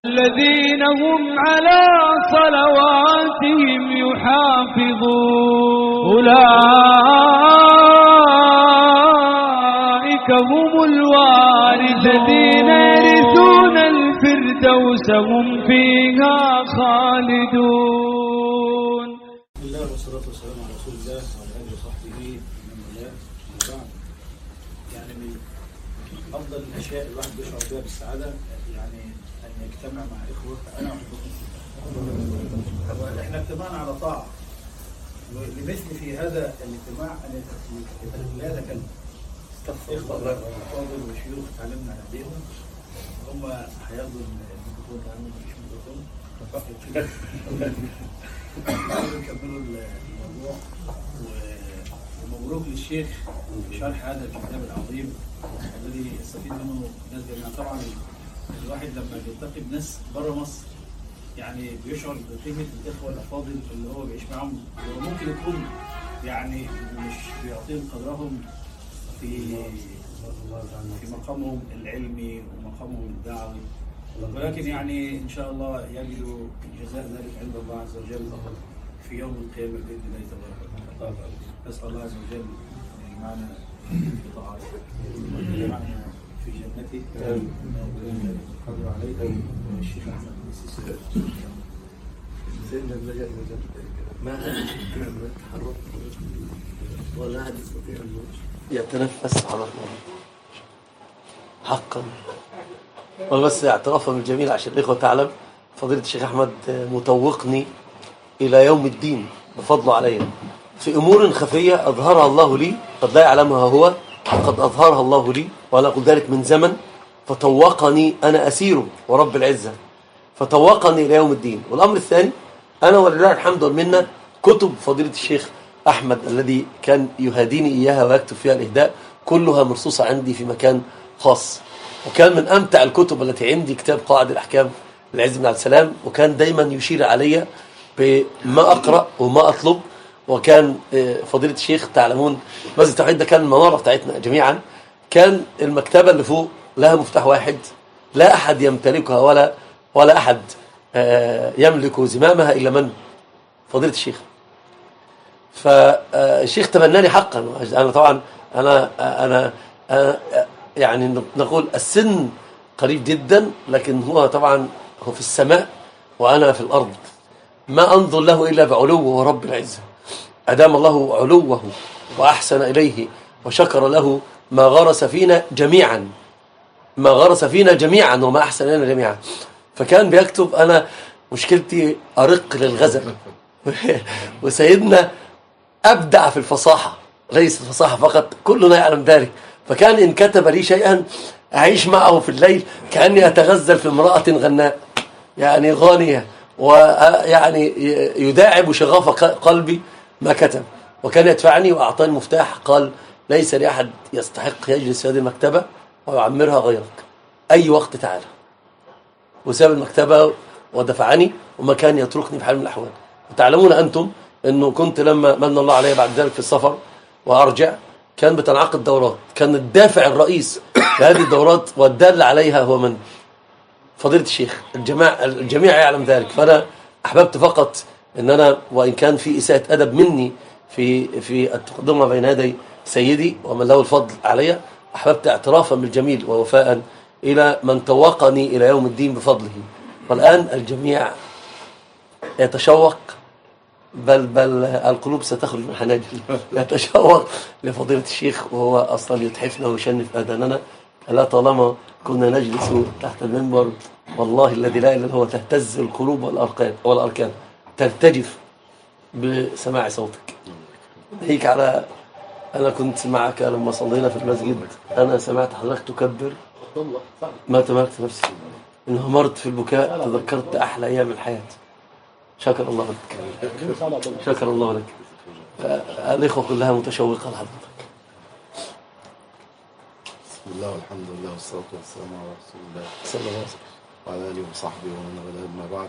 الذين هم على صلواتهم يحافظون أولئك هم الوارثون يرثون الفردوس هم فيها خالدون. بسم الله والصلاة والسلام على رسول الله وعلى آله وصحبه ومن والاه. بعد يعني من أفضل الأشياء الواحد بيشعر بها بالسعادة يعني أن يجتمع مع إخوة أنا أحبكم. إحنا اجتمعنا على طاعة لمثل في هذا الاجتماع أن لا يتكلم إخوة الفاضل وشيوخ تعلمنا على أيديهم هم هياخدوا الميكروفون لأنه مفيش ميكروفون نكملوا الموضوع. ومبروك للشيخ بشرح هذا الكتاب العظيم الذي يستفيد منه الناس جميعا. طبعا الواحد لما بيلتقي بناس بره مصر يعني بيشعر بقيمه الاخوه الافاضل اللي هو بيعيش معاهم، وممكن يكون يعني مش بيعطيهم قدرهم في مقامهم العلمي ومقامهم الدعوي، ولكن يعني ان شاء الله يجدوا جزاء ذلك عند الله عز وجل في يوم القيامه باذن الله تبارك وتعالى. نسال الله عز وجل ان يجمعنا في طاعته ويجمعنا في جنته قدر عليه. الشيخ احمد سيدنا اللجأ ما تحرك ولا أحد يستطيع أن يتنفس على الله حقا. بس اعترافا بالجميل عشان الإخوة تعلم فضيلة الشيخ أحمد متوقني إلى يوم الدين بفضله علينا في أمور خفية أظهرها الله لي قد لا يعلمها هو، قد أظهرها الله لي وأنا أقول ذلك من زمن، فتوقني أنا أسيره ورب العزة فتوقني إلى يوم الدين. والأمر الثاني أنا ولله الحمد والمنة كتب فضيلة الشيخ أحمد الذي كان يهاديني إياها ويكتب فيها الإهداء كلها مرصوصة عندي في مكان خاص، وكان من أمتع الكتب التي عندي كتاب قواعد الأحكام للعز بن عبد السلام، وكان دايما يشير علي بما أقرأ وما أطلب. وكان فضيلة الشيخ تعلمون مسجد التوحيد ده كان المنارة بتاعتنا جميعا، كان المكتبة اللي فوق لها مفتاح واحد لا أحد يمتلكها ولا أحد يملك زمامها إلا من فضيلة الشيخ. فالشيخ تبناني حقا. أنا طبعا أنا يعني نقول السن قريب جدا، لكن هو طبعا هو في السماء وأنا في الأرض، ما أنظر له إلا بعلوه ورب العزة. أدام الله علوه وأحسن إليه وشكر له ما غرس فينا جميعا، ما غرس فينا جميعا وما أحسن لنا جميعا. فكان بيكتب أنا مشكلتي أرق للغزل وسيدنا أبدع في الفصاحة، ليس الفصاحة فقط، كلنا يعلم ذلك. فكان إن كتب لي شيئا أعيش معه في الليل كأني أتغزل في امرأة غناء يعني غانية، ويعني يداعب شغاف قلبي ما كتب. وكان يدفعني وأعطاني المفتاح، قال ليس لأحد يستحق يجلس في هذه المكتبة ويعمرها غيرك، أي وقت تعالى. وساب المكتبة ودفعني وما كان يتركني بحال من الأحوال. وتعلمون أنتم أنه كنت لما من الله علي بعد ذلك في السفر وأرجع كان بتنعقد دورات، كان الدافع الرئيس لهذه الدورات والدال عليها هو من فضيلة الشيخ. الجميع يعلم ذلك. فأنا أحببت فقط أن أنا وإن كان في إساءة أدب مني في التقدمة بين يدي سيدي ومن له الفضل علي، أحببت اعترافا بالجميل ووفاء إلى من توقني إلى يوم الدين بفضله. والآن الجميع يتشوق، بل القلوب ستخرج من حناجر، يتشوق لفضيلة الشيخ، وهو أصلا يتحفنا ويشنف آذاننا. ألا طالما كنا نجلس تحت المنبر والله الذي لا إله إلا هو تهتز القلوب والأركان ترتجف بسماع صوتك. هيك على أنا كنت معك لما صلينا في المسجد، أنا سمعت حضرتك تكبر ما تملكت نفسي، انهمرت في البكاء، تذكرت أحلى أيام الحياة. شكر الله لك، شكر الله لك. الإخوة كلها متشوقة لحضرتك. بسم الله والحمد لله والصلاة والسلام على رسول الله صلى الله عليه وسلم وعلى آله وصحبه ومن والاه، أما بعد.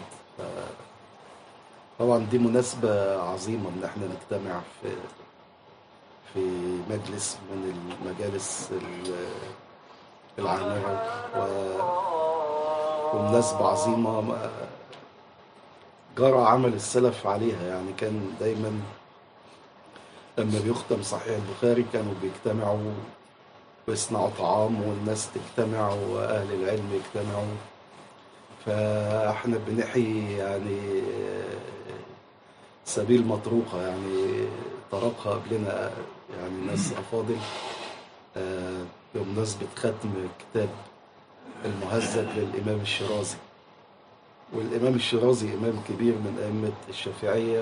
طبعا دي مناسبة عظيمة إن احنا نجتمع في مجلس من المجالس العامرة ومناسبة عظيمة جرى عمل السلف عليها. يعني كان دايما لما بيختم صحيح البخاري كانوا بيجتمعوا ويصنعوا طعام والناس تجتمع وأهل العلم يجتمعوا. فاحنا بنحيي يعني سبيل مطروقة، يعني طرقها قبلنا يعني ناس أفاضل بمناسبة ختم كتاب المهذب للإمام الشيرازي. والإمام الشيرازي إمام كبير من أئمة الشافعية،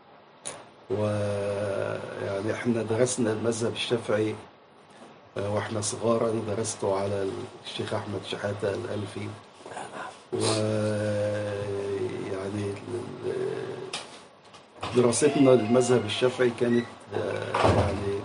ويعني احنا درسنا المذهب الشافعي واحنا صغار. أنا درسته على الشيخ أحمد شحاتة الألفي، ويعني دراستنا للمذهب الشافعي كانت يعني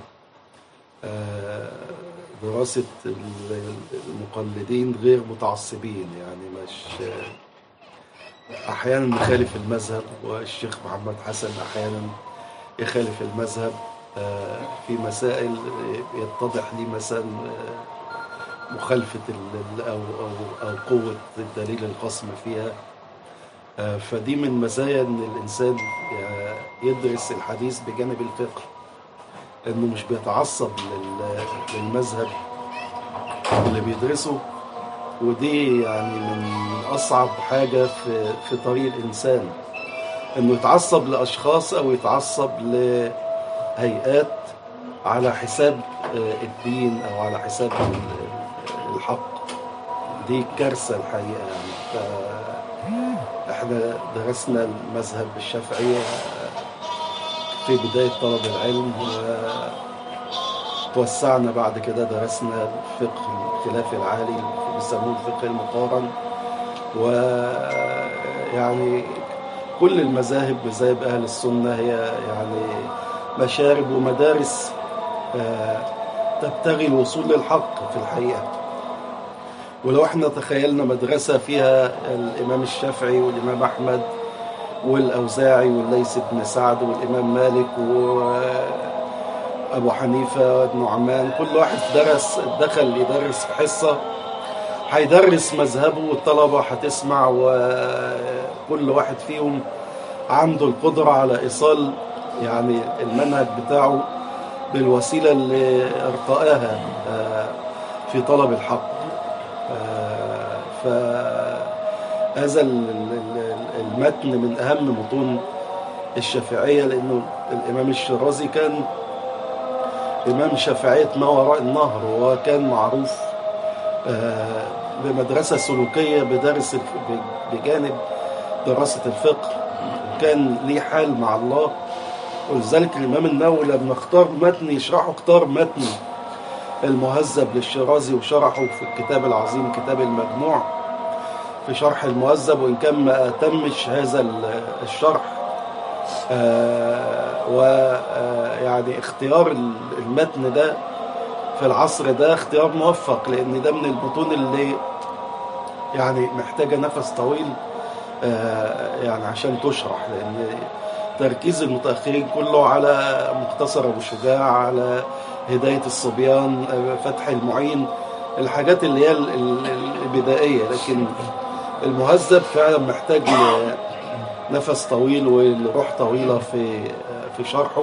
دراسة المقلدين غير متعصبين، يعني مش أحيانا نخالف المذهب، والشيخ محمد حسن أحيانا يخالف المذهب في مسائل يتضح لي مثلا مخالفة أو قوة الدليل القصم فيها. فدي من مزايا إن الإنسان يدرس الحديث بجانب الفقه، إنه مش بيتعصب للمذهب اللي بيدرسه. ودي يعني من أصعب حاجة في طريق الإنسان، إنه يتعصب لأشخاص أو يتعصب لهيئات على حساب الدين أو على حساب الحق. دي كارثة الحقيقة يعني. احنا درسنا المذهب الشافعي في بداية طلب العلم، وتوسعنا بعد كده درسنا الفقه الخلافي العالي بيسموه الفقه المقارن. ويعني كل المذاهب مذاهب أهل السنة هي يعني مشارب ومدارس تبتغي الوصول للحق في الحقيقة. ولو احنا تخيلنا مدرسة فيها الإمام الشافعي والإمام أحمد والأوزاعي والليث بن سعد والإمام مالك وأبو حنيفة والنعمان، كل واحد دخل يدرس في حصة هيدرس مذهبه والطلبة هتسمع، وكل واحد فيهم عنده القدرة على إيصال يعني المنهج بتاعه بالوسيلة اللي ارتقاها في طلب الحق. فهذا المتن من أهم متون الشافعية، لأنه الإمام الشيرازي كان إمام شافعية ما وراء النهر، وكان معروف بمدرسة سلوكية بدرس بجانب دراسة الفقه، وكان ليه حال مع الله. ولذلك الإمام النووي لما اختار متن يشرحه اختار متن المهذب للشيرازي وشرحه في الكتاب العظيم كتاب المجموع في شرح المهذب، وإن كان ما أتمش هذا الشرح. ويعني اختيار المتن ده في العصر ده اختيار موفق، لأن ده من المتون اللي يعني محتاجة نفس طويل يعني عشان تشرح، لأن تركيز المتأخرين كله على مختصر أبو شجاع، على هداية الصبيان، فتح المعين، الحاجات اللي هي البدائية. لكن المهذب فعلا محتاج نفس طويل وروح طويلة في شرحه.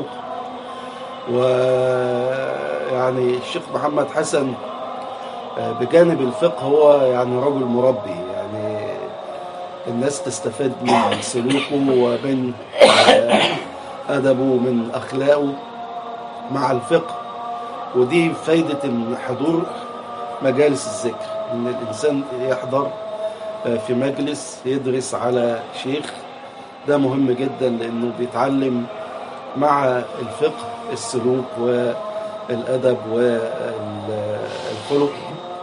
ويعني الشيخ محمد حسن بجانب الفقه هو يعني رجل مربي، يعني الناس تستفاد من سلوكه ومن أدبه ومن أخلاقه مع الفقه. ودي فايدة حضور مجالس الذكر، إن الإنسان يحضر في مجلس يدرس على شيخ. ده مهم جدا، لأنه بيتعلم مع الفقه السلوك والأدب والخلق.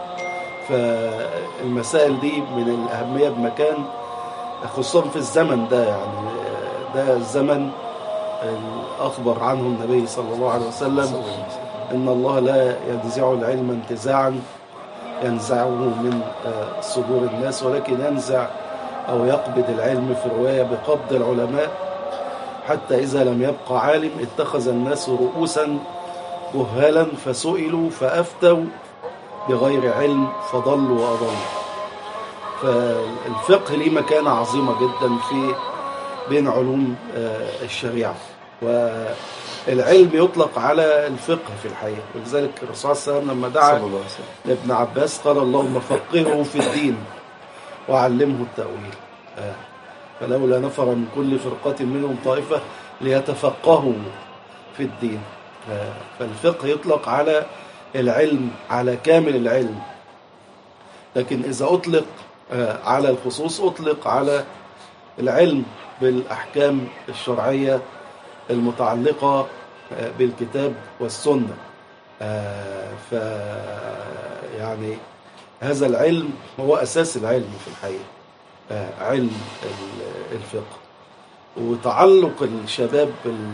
فالمسائل دي من الأهمية بمكان، خصوصا في الزمن ده. يعني ده الزمن أخبر عنه النبي صلى الله عليه وسلم إن الله لا ينزع العلم انتزاعا ينزعه من صدور الناس، ولكن ينزع أو يقبض العلم في رواية بقبض العلماء، حتى إذا لم يبقى عالم اتخذ الناس رؤوسا جهالا فسئلوا فأفتوا بغير علم فضلوا وأضلوا. فالفقه ليه مكانة عظيمة جدا في بين علوم الشريعة. والعلم يطلق على الفقه في الحقيقة، ولذلك الرسول صلى الله عليه وسلم لما دعا لابن عباس قال اللهم فقهه في الدين وعلمه التأويل. فلولا نفر من كل فرقة منهم طائفة ليتفقهوا في الدين. فالفقه يطلق على العلم، على كامل العلم، لكن إذا أطلق على الخصوص أطلق على العلم بالأحكام الشرعية المتعلقة بالكتاب والسنة. يعني هذا العلم هو أساس العلم في الحقيقة، علم الفقه. وتعلق الشباب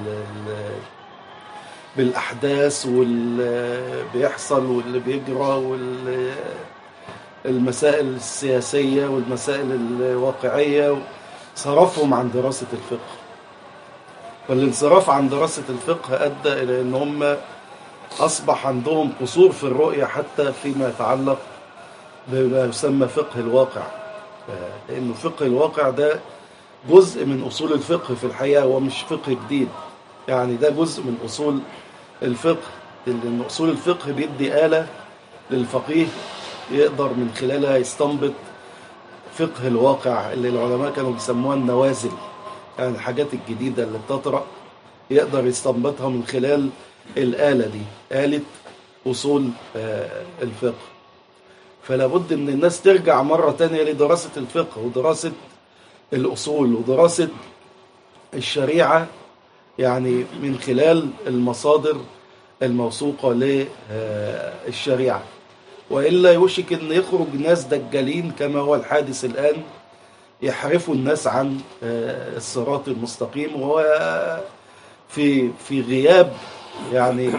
بالأحداث واللي بيحصل واللي بيجرى والمسائل السياسية والمسائل الواقعية صرفهم عن دراسة الفقه. والانصراف عن دراسة الفقه أدى إلى أن هم أصبح عندهم قصور في الرؤية حتى فيما يتعلق بما يسمى فقه الواقع، لأنه فقه الواقع ده جزء من أصول الفقه في الحقيقة، ومش فقه جديد، يعني ده جزء من أصول الفقه، لأن أصول الفقه بيدي آلة للفقيه يقدر من خلالها يستنبط فقه الواقع اللي العلماء كانوا بيسموها النوازل، يعني الحاجات الجديدة اللي بتطرأ يقدر يستنبطها من خلال الآلة دي، آلة أصول الفقه. فلا بد ان الناس ترجع مرة تانية لدراسة الفقه ودراسة الأصول ودراسة الشريعة، يعني من خلال المصادر الموثوقة للشريعة، وإلا يوشك أن يخرج ناس دجالين كما هو الحادث الآن يحرفوا الناس عن الصراط المستقيم، وهو في غياب يعني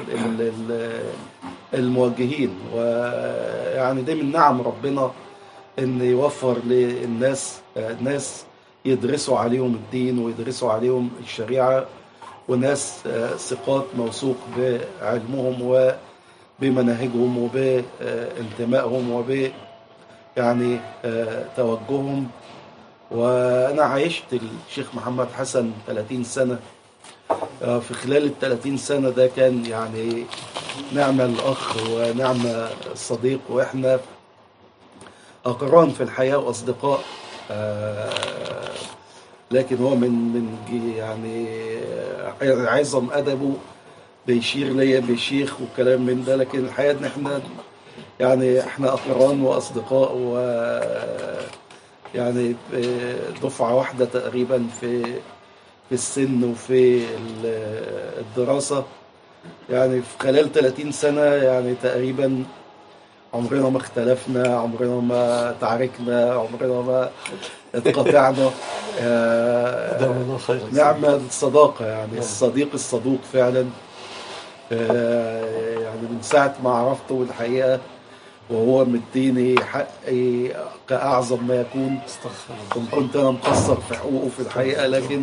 الموجهين. ويعني دي من نعم ربنا ان يوفر للناس ناس يدرسوا عليهم الدين ويدرسوا عليهم الشريعة، وناس ثقات موثوق بعلمهم وبمناهجهم وبانتمائهم وب يعني توجههم. وانا عايشت الشيخ محمد حسن 30 سنة، في خلال ال30 سنة ده كان يعني نعمة الأخ ونعمة الصديق، وإحنا أقران في الحياة وأصدقاء. لكن هو من يعني عظم أدبه بيشير ليا بشيخ وكلام من ده، لكن الحقيقة إن إحنا أقران وأصدقاء، و يعني دفعة واحدة تقريبا في السن وفي الدراسة. يعني في خلال 30 سنة يعني تقريبا عمرنا ما اختلفنا، عمرنا ما تعاركنا، عمرنا ما اتقطعنا. نعمة الصداقة، يعني الصديق الصدوق فعلا. يعني من ساعة ما عرفته والحقيقة وهو مديني حقي كأعظم ما يكون، كنت أنا مقصر في حقوقه في الحقيقة، لكن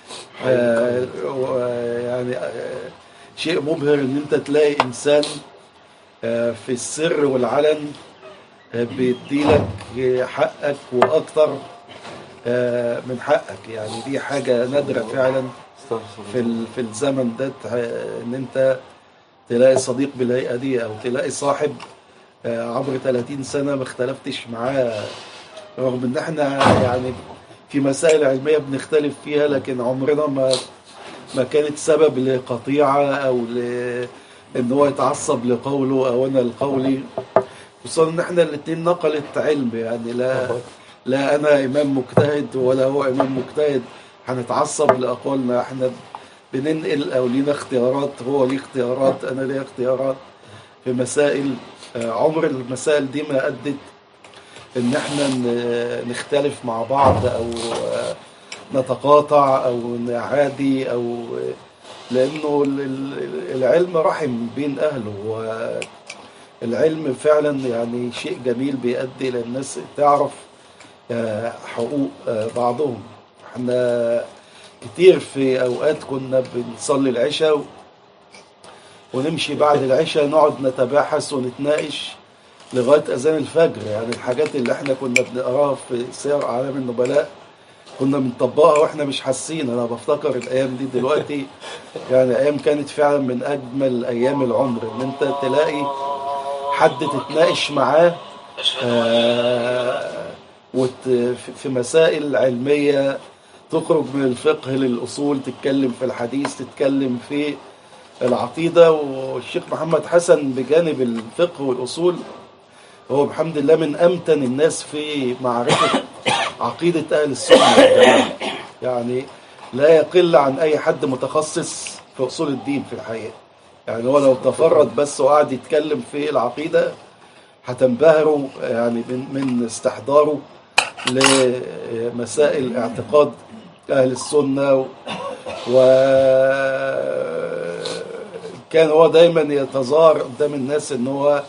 يعني شيء مبهر ان انت تلاقي انسان في السر والعلن بيديلك حقك واكتر من حقك. يعني دي حاجة نادرة فعلا في الزمن ده، ان انت تلاقي صديق بالهيئة دي، او تلاقي صاحب عبر 30 سنة ما اختلفتش معاه، رغم ان احنا يعني في مسائل علمية بنختلف فيها، لكن عمرنا ما كانت سبب لقطيعة أو إن هو يتعصب لقوله أو أنا لقولي، خصوصا إن إحنا الاتنين نقلت علم. يعني لا أنا إمام مجتهد ولا هو إمام مجتهد هنتعصب لأقوالنا، إحنا بننقل أو لينا اختيارات، هو ليه اختيارات أنا ليه اختيارات في مسائل. عمر المسائل دي ما أدت ان احنا نختلف مع بعض او نتقاطع او نعادي، او لانه العلم رحم بين اهله، والعلم فعلا يعني شيء جميل بيؤدي للناس تعرف حقوق بعضهم. احنا كتير في اوقات كنا بنصلي العشاء ونمشي بعد العشاء نقعد نتباحث ونتناقش لغاية أذان الفجر. يعني الحاجات اللي احنا كنا بنقراها في سير أعلام النبلاء كنا بنطبقها واحنا مش حاسين. أنا بفتكر الأيام دي دلوقتي، يعني أيام كانت فعلا من أجمل أيام العمر، إن أنت تلاقي حد تتناقش معاه في مسائل علمية، تخرج من الفقه للأصول، تتكلم في الحديث، تتكلم في العقيدة. والشيخ محمد حسن بجانب الفقه والأصول هو بحمد الله من أمتن الناس في معرفة عقيدة أهل السنة والجماعة. يعني لا يقل عن أي حد متخصص في أصول الدين في الحقيقة. يعني هو لو تفرد بس وقعد يتكلم في العقيدة هتنبهروا يعني من استحضاره لمسائل اعتقاد أهل السنة. وكان هو دايما يتظاهر قدام الناس ان هو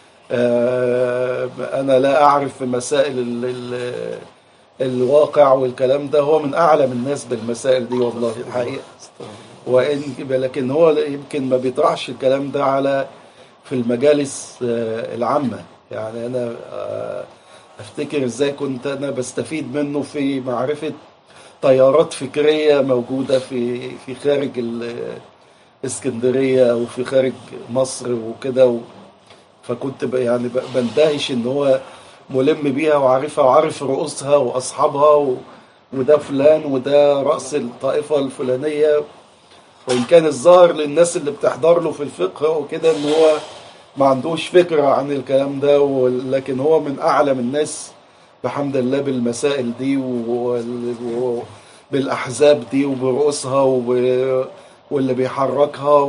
انا لا اعرف مسائل الواقع والكلام ده. هو من اعلم الناس بالمسائل دي والله الحقيقة. لكن هو يمكن ما بيطرحش الكلام ده في المجالس العامة. يعني انا افتكر ازاي كنت انا بستفيد منه في معرفة تيارات فكرية موجودة في خارج الاسكندرية او في خارج مصر وكده. فكنت يعني بندهش ان هو ملم بيها وعارفها وعارف رؤوسها واصحابها وده فلان وده رأس الطائفة الفلانية. وان كان الظاهر للناس اللي بتحضر له في الفقه وكده ان هو ما عندوش فكرة عن الكلام ده، لكن هو من أعلم الناس بحمد الله بالمسائل دي وبالأحزاب دي وبرؤوسها واللي بيحركها.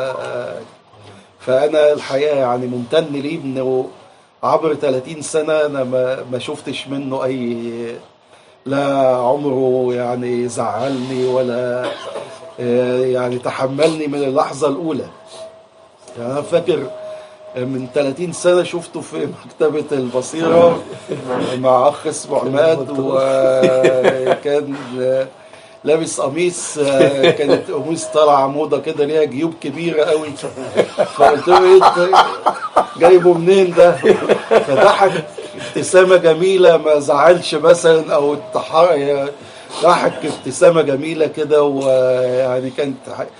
فأنا الحقيقة يعني ممتن ليه إنه عبر 30 سنة أنا ما شفتش منه أي، لا عمره يعني زعلني ولا يعني تحملني من اللحظة الأولى. يعني أنا فاكر من 30 سنة شفته في مكتبة البصيرة مع أخ اسمه عماد، وكان لابس قميص، كانت قميص طالعة موضة كده ليها جيوب كبيرة قوي. فقلت له ايه جايبه منين ده؟ فضحك ابتسامة جميلة ما زعلش مثلا او ضحك ابتسامة جميلة كده. ويعني كانت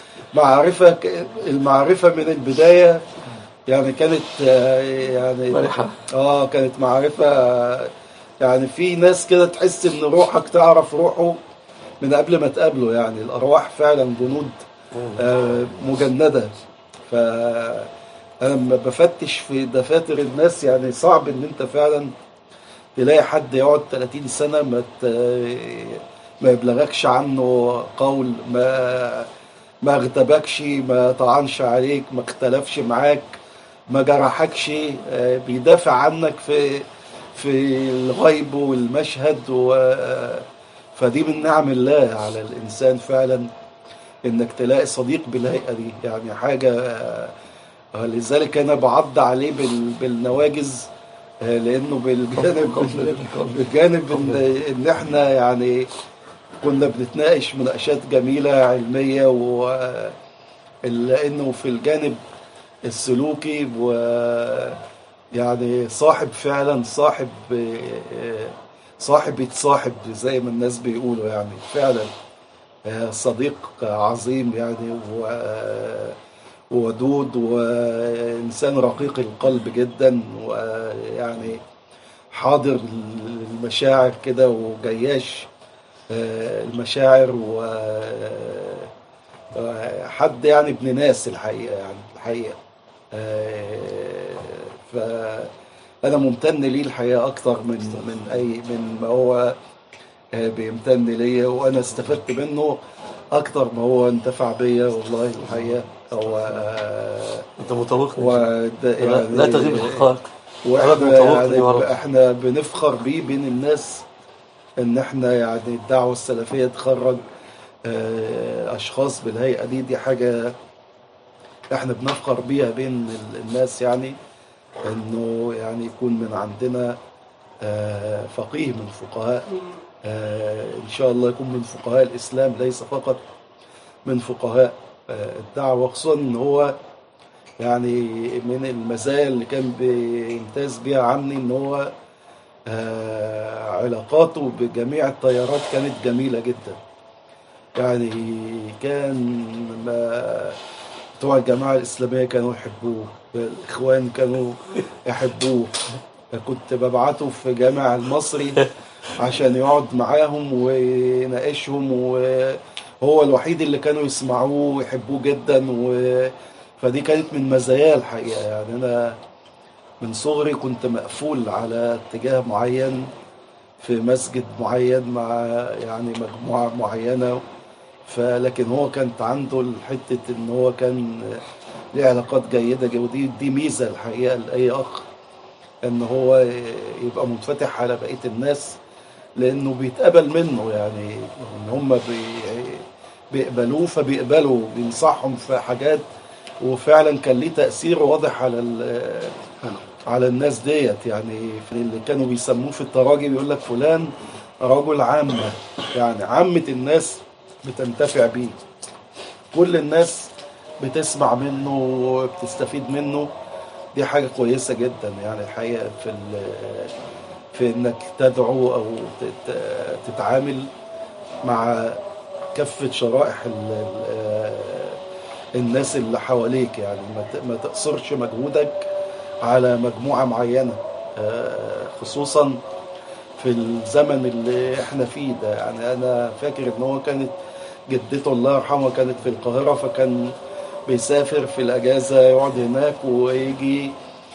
المعرفة من البداية يعني كانت يعني مرحة. كانت معرفة. يعني في ناس كده تحس ان روحك تعرف روحه من قبل ما تقابله. يعني الارواح فعلا جنود مجندة. فانا لما بفتش في دفاتر الناس يعني صعب ان انت فعلا تلاقي حد يقعد 30 سنة ما يبلغكش عنه قول، ما اغتبكش، ما طعنش عليك، ما اختلفش معاك، ما جرحكش، بيدافع عنك في الغيب والمشهد. فدي من نعم الله على الإنسان فعلا إنك تلاقي صديق بالهيئة دي. يعني حاجة لذلك أنا بعض عليه بالنواجز، لأنه بالجانب إن إحنا يعني كنا بنتناقش مناقشات جميلة علمية، لأنه في الجانب السلوكي يعني صاحب فعلا صاحب يتصاحب زي ما الناس بيقولوا. يعني فعلا صديق عظيم يعني وودود وإنسان رقيق القلب جدا، ويعني حاضر المشاعر كده وجياش المشاعر، وحد يعني ابن ناس الحقيقة. يعني الحقيقة فأنا ممتن ليه الحقيقة أكتر من ما هو بيمتن ليا، وأنا استفدت منه أكتر ما هو انتفع بيا والله الحقيقة. هو أنت متوقع يعني لا تغيب الحقائق. احنا بنفخر بيه بين الناس ان احنا يعني الدعوة السلفية تخرج اشخاص بالهيئة دي حاجة احنا بنفخر بيها بين الناس. يعني انه يعني يكون من عندنا فقيه من فقهاء ان شاء الله يكون من فقهاء الاسلام، ليس فقط من فقهاء الدعوة. خصوصا ان هو يعني من المزايا اللي كان بيمتاز بيها عني ان هو علاقاته بجميع التيارات كانت جميلة جدا. يعني كان بتوع الجماعة الإسلامية كانوا يحبوه، الإخوان كانوا يحبوه. كنت ببعته في جامع المصري عشان يقعد معاهم ويناقشهم، وهو الوحيد اللي كانوا يسمعوه ويحبوه جدا. فدي كانت من مزاياه الحقيقة. يعني أنا من صغري كنت مقفول على اتجاه معين في مسجد معين مع يعني مجموعة معينة، لكن هو كانت عنده الحتة ان هو كان ليه علاقات جيدة، ودي ميزة الحقيقة لأي أخ، ان هو يبقى منفتح على بقية الناس، لأنه بيتقبل منه. يعني ان هم بيقبلوه فبيقبلوا، بينصحهم في حاجات، وفعلا كان ليه تأثير واضح على الناس ديت. يعني في اللي كانوا بيسموه في التراجم يقول لك فلان رجل عامة، يعني عامة الناس بتنتفع بيه، كل الناس بتسمع منه وبتستفيد منه. دي حاجة كويسة جدا يعني الحقيقة في انك تدعو او تتعامل مع كافة شرائح الناس اللي حواليك. يعني ما تقصرش مجهودك على مجموعة معينة، خصوصا في الزمن اللي احنا فيه ده. يعني انا فاكر ان هو كانت جدته الله يرحمها كانت في القاهرة، فكان بيسافر في الاجازة يقعد هناك ويجي،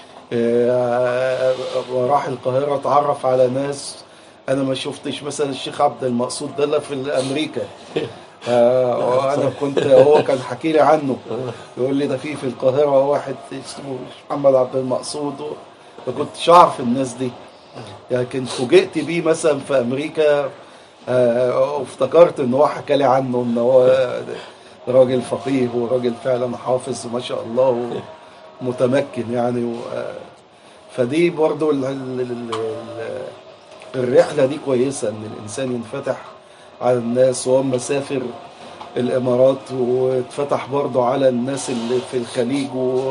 وراح القاهرة اتعرف على ناس انا ما شفتش. مثلا الشيخ عبد المقصود ده في امريكا، وانا كنت هو كان حكي لي عنه، يقول لي ده في القاهرة واحد اسمه محمد عبد المقصود، ما كنتش اعرف الناس دي. لكن فوجئت بيه مثلا في امريكا، وافتكرت ان هو حكى لي عنه ان هو راجل فقيه وراجل فعلا حافظ وما شاء الله ومتمكن يعني. فدي برضو الرحلة دي كويسة، ان الانسان ينفتح على الناس. وهو مسافر الامارات واتفتح برضو على الناس اللي في الخليج،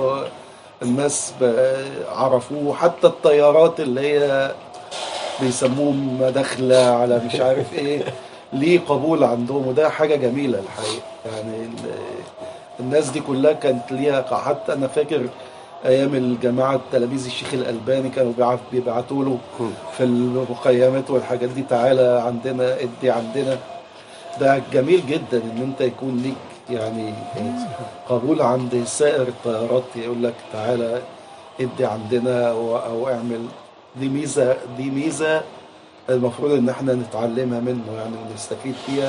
والناس عرفوه. حتى الطيارات اللي هي بيسموهم مداخلة على مش عارف ايه، ليه قبول عندهم، وده حاجة جميلة الحقيقة. يعني الناس دي كلها كانت ليها. حتى انا فاكر ايام الجماعة تلاميذ الشيخ الألباني كانوا بيبعتوا له في المخيمات والحاجات دي، تعالى عندنا ادي عندنا. ده جميل جدا ان انت يكون ليك يعني قبول عند سائر الطيارات، يقول لك تعالى ادي عندنا او اعمل. دي ميزة المفروض ان احنا نتعلمها منه يعني، ونستفيد فيها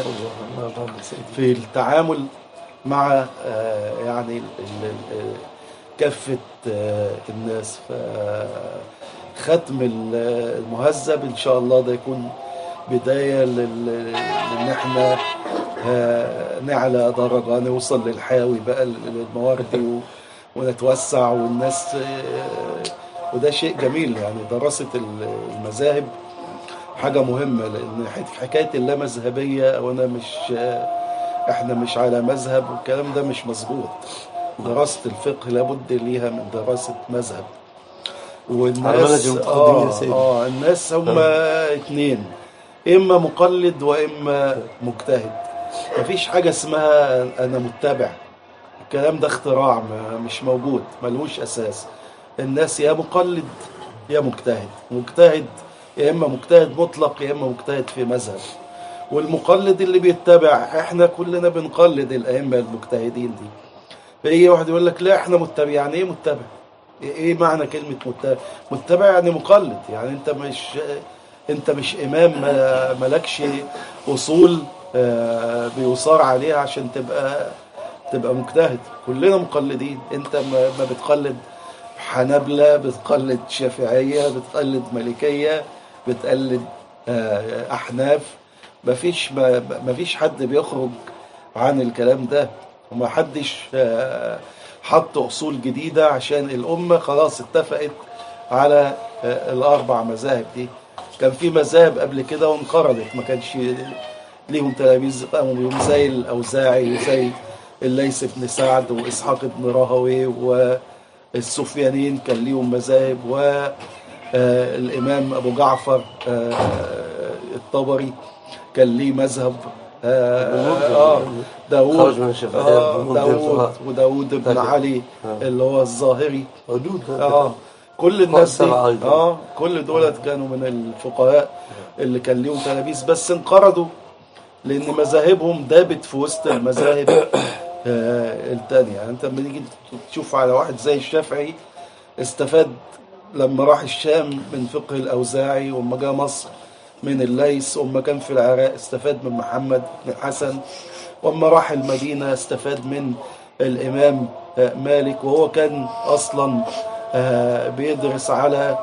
في التعامل مع يعني كافة الناس. ختم المهذب ان شاء الله ده يكون بداية لان احنا نعلى درجة، نوصل للحاوي بقى للمواردي ونتوسع والناس. وده شيء جميل يعني. دراسة المذاهب حاجة مهمة، لأن حكاية اللامذهبية أو إحنا مش على مذهب والكلام ده مش مظبوط. دراسة الفقه لابد ليها من دراسة مذهب. والناس الناس هم اتنين، إما مقلد وإما مجتهد. مفيش حاجة اسمها أنا متبع، الكلام ده اختراع مش موجود، ملوش أساس. الناس يا مقلد يا مجتهد، يا إما مجتهد مطلق يا إما مجتهد في مذهب. والمقلد اللي بيتبع، احنا كلنا بنقلد الأئمة المجتهدين دي. فيجي واحد يقول لك لا احنا متبع. يعني ايه متبع؟ ايه معنى كلمة متبع؟ متبع يعني مقلد، يعني انت مش امام، ملكش اصول بيصار عليها عشان تبقى مجتهد. كلنا مقلدين. انت ما بتقلد حنابلة، بتقلد شافعية، بتقلد مالكية، بتقلد احناف. مفيش حد بيخرج عن الكلام ده، وما حدش حط اصول جديدة عشان الامة خلاص اتفقت على الاربع مذاهب دي. كان في مذاهب قبل كده وانقرضت، ما كانش ليهم تلاميذ قاموا بيهم، زي الاوزاعي وزي الليث بن سعد واسحاق بن راهويه السفيانيين كان ليهم مذاهب، والإمام أبو جعفر الطبري كان ليه مذهب، داوود وداوود بن علي اللي هو الظاهري، كل الناس دي كل دولت كانوا من الفقهاء اللي كان ليهم تلاميذ، بس انقرضوا لأن مذاهبهم دابت في وسط المذاهب التانية. يعني انت لما تيجي تشوف على واحد زي الشافعي استفاد لما راح الشام من فقه الأوزاعي، وما جاء مصر من الليث، وما كان في العراق استفاد من محمد بن حسن، وما راح المدينة استفاد من الإمام مالك، وهو كان أصلا بيدرس على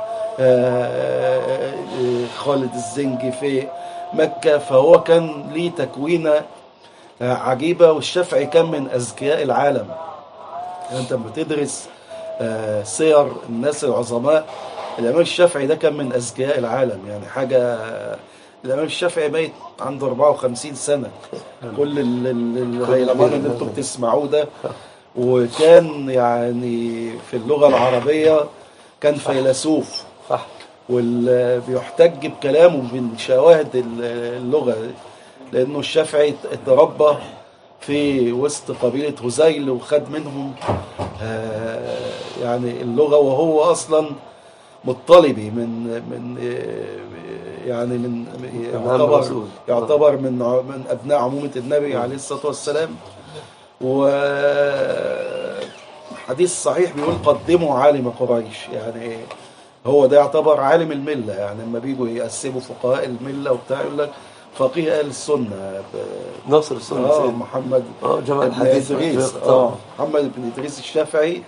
خالد الزنجي في مكة، فهو كان ليه تكوينة عجيبة. والشافعي كان من أذكياء العالم. يعني أنت بتدرس سير الناس العظماء، الإمام الشافعي ده كان من أذكياء العالم، يعني حاجة. الإمام الشافعي ميت عنده 54 سنة، كل الهيلمان اللي انتم بتسمعوه ده. وكان يعني في اللغة العربية كان فيلسوف، واللي بيحتج بكلامه من شواهد اللغة، لأنه الشافعي اتربى في وسط قبيلة هذيل وخد منهم يعني اللغة، وهو أصلا مطلبي من يعني من يعتبر من أبناء عمومة النبي عليه الصلاة والسلام. وحديث صحيح بيقول قدموا عالم قريش، يعني هو ده يعتبر عالم الملة. يعني لما بيجوا يقسموا فقهاء الملة وبتاع يقول لك فقيه أهل السنة ناصر السنة محمد جمع الحديث محمد بن إدريس الشافعي،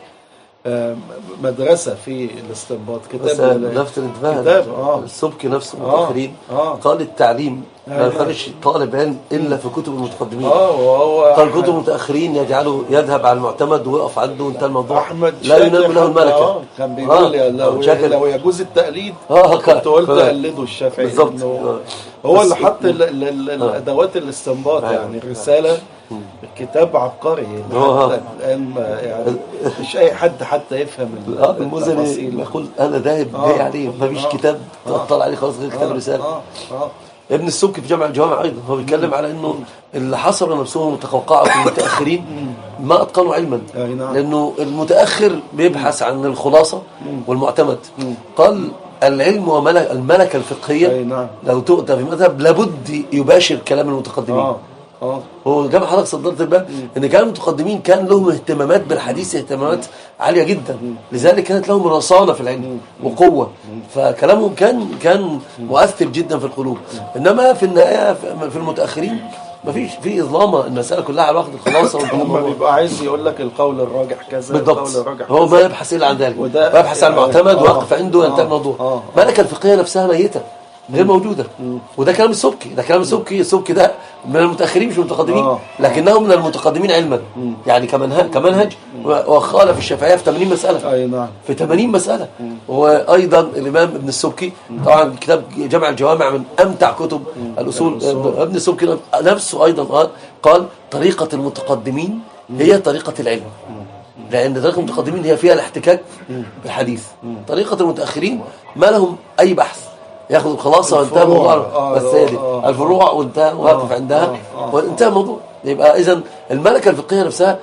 مدرسة في الاستنباط. كتاب لفت الانتباه السبكي نفسه المتأخرين قال التعليم ما يخرج طالب علم إلا في كتب المتقدمين. قال كتب المتأخرين يذهب على المعتمد ويقف عنده وانتهى الموضوع، لا ينام له الملكة. كان بيقول لو يجوز التقليد كنت قلت قلدوا الشافعي بالظبط. هو اللي حط الأدوات الاستنباط، يعني الرسالة كتاب عبقري الآن، يعني مش أي حد حتى يفهم المزني يقول أنا ذاهب جاي عليه، ما فيش كتاب تطلع عليه خلاص غير كتاب الرسالة. ابن السبكي في جامع الجوامع أيضا هو بيتكلم على إنه اللي حصر نفسهم متقوقعة في المتأخرين ما أتقنوا علما، لأنه المتأخر بيبحث عن الخلاصة والمعتمد. قال العلم والملكة الفقهية لو تؤتى في مذهب لابد يباشر كلام المتقدمين. هو جاب حضرتك صدرت الباب ان كان المتقدمين كان لهم اهتمامات بالحديث، اهتمامات عاليه جدا، لذلك كانت لهم رصانه في العلم وقوه، فكلامهم كان مؤثر جدا في القلوب. انما في النهايه في المتاخرين ما فيش في اظلامه، المساله كلها على واخد الخلاصه. هم بيبقى عايز يقول لك القول الراجح كذا، القول الراجح هو ما يبحث الا عن ذلك، ويبحث عن المعتمد ويقف عنده وينتهي الموضوع. الملكه الفقهيه نفسها ميته غير موجودة. وده كلام السبكي، السبكي ده من المتأخرين مش المتقدمين، لكنه من المتقدمين علما، يعني كمنهج. وخالف الشافعية في 80 مسألة، في 80 مسألة. وأيضا الإمام ابن السبكي طبعا كتاب جمع الجوامع من أمتع كتب الأصول. ابن السبكي نفسه أيضا قال طريقة المتقدمين هي طريقة العلم، لأن طريقة المتقدمين هي فيها الاحتكاك بالحديث. طريقة المتأخرين ما لهم أي بحث، ياخذ الخلاصة وانتهى الموضوع، بس هي دي الفروع وانتهى واقف عندها وانتهى الموضوع. يبقى إذن الملكة الفقهية نفسها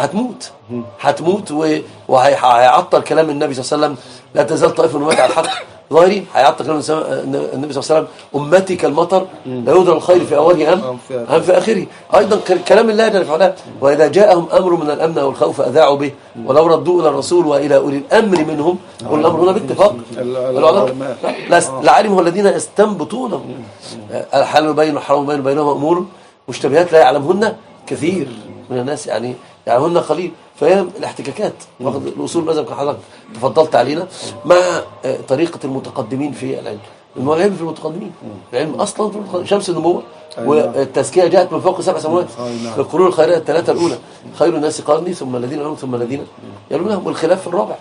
هتموت وهيعطل كلام النبي صلى الله عليه وسلم لا تزال طائفة من أمتي على الحق ظاهرين. هيعطل كلام النبي صلى الله عليه وسلم أمتي كالمطر لا يدرى الخير في أوله أم في آخره. أيضا كلام الله جل وعلا وإذا جاءهم أمر من الأمن أو الخوف أذاعوا به ولو ردوا إلى الرسول وإلى أولي الأمر منهم. والأمر هنا باتفاق العلماء لعلمه الذين يستنبطونه. الحلال بين الحرام بين بينهما أمور مشتبهات لا يعلمهن كثير من الناس، يعني يعلمهن قليل. فهي الاحتكاكات واخد الأصول ماذا كان حضرتك تفضلت علينا مع طريقة المتقدمين في العلم. العلم في المتقدمين، العلم أصلا في المتقدمين. شمس النبوة والتزكية جاءت من فوق 7 سماوات في القرون الخيرية الثلاثة الأولى، خير الناس قرني ثم الذين يلونهم ثم الذين يلونهم، والخلاف في الرابع.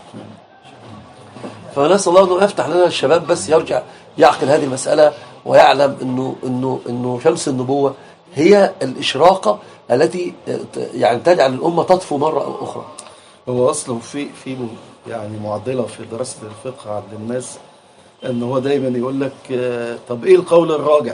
فنسأل الله أنه يفتح لنا الشباب بس يرجع يعقل هذه المسألة ويعلم إنه شمس النبوة هي الإشراقة التي يعني تجعل الأمة تطفو مرة أخرى. هو أصلا في يعني معضلة في دراسة الفقه عند الناس، ان هو دايما يقول لك طب ايه القول الراجح؟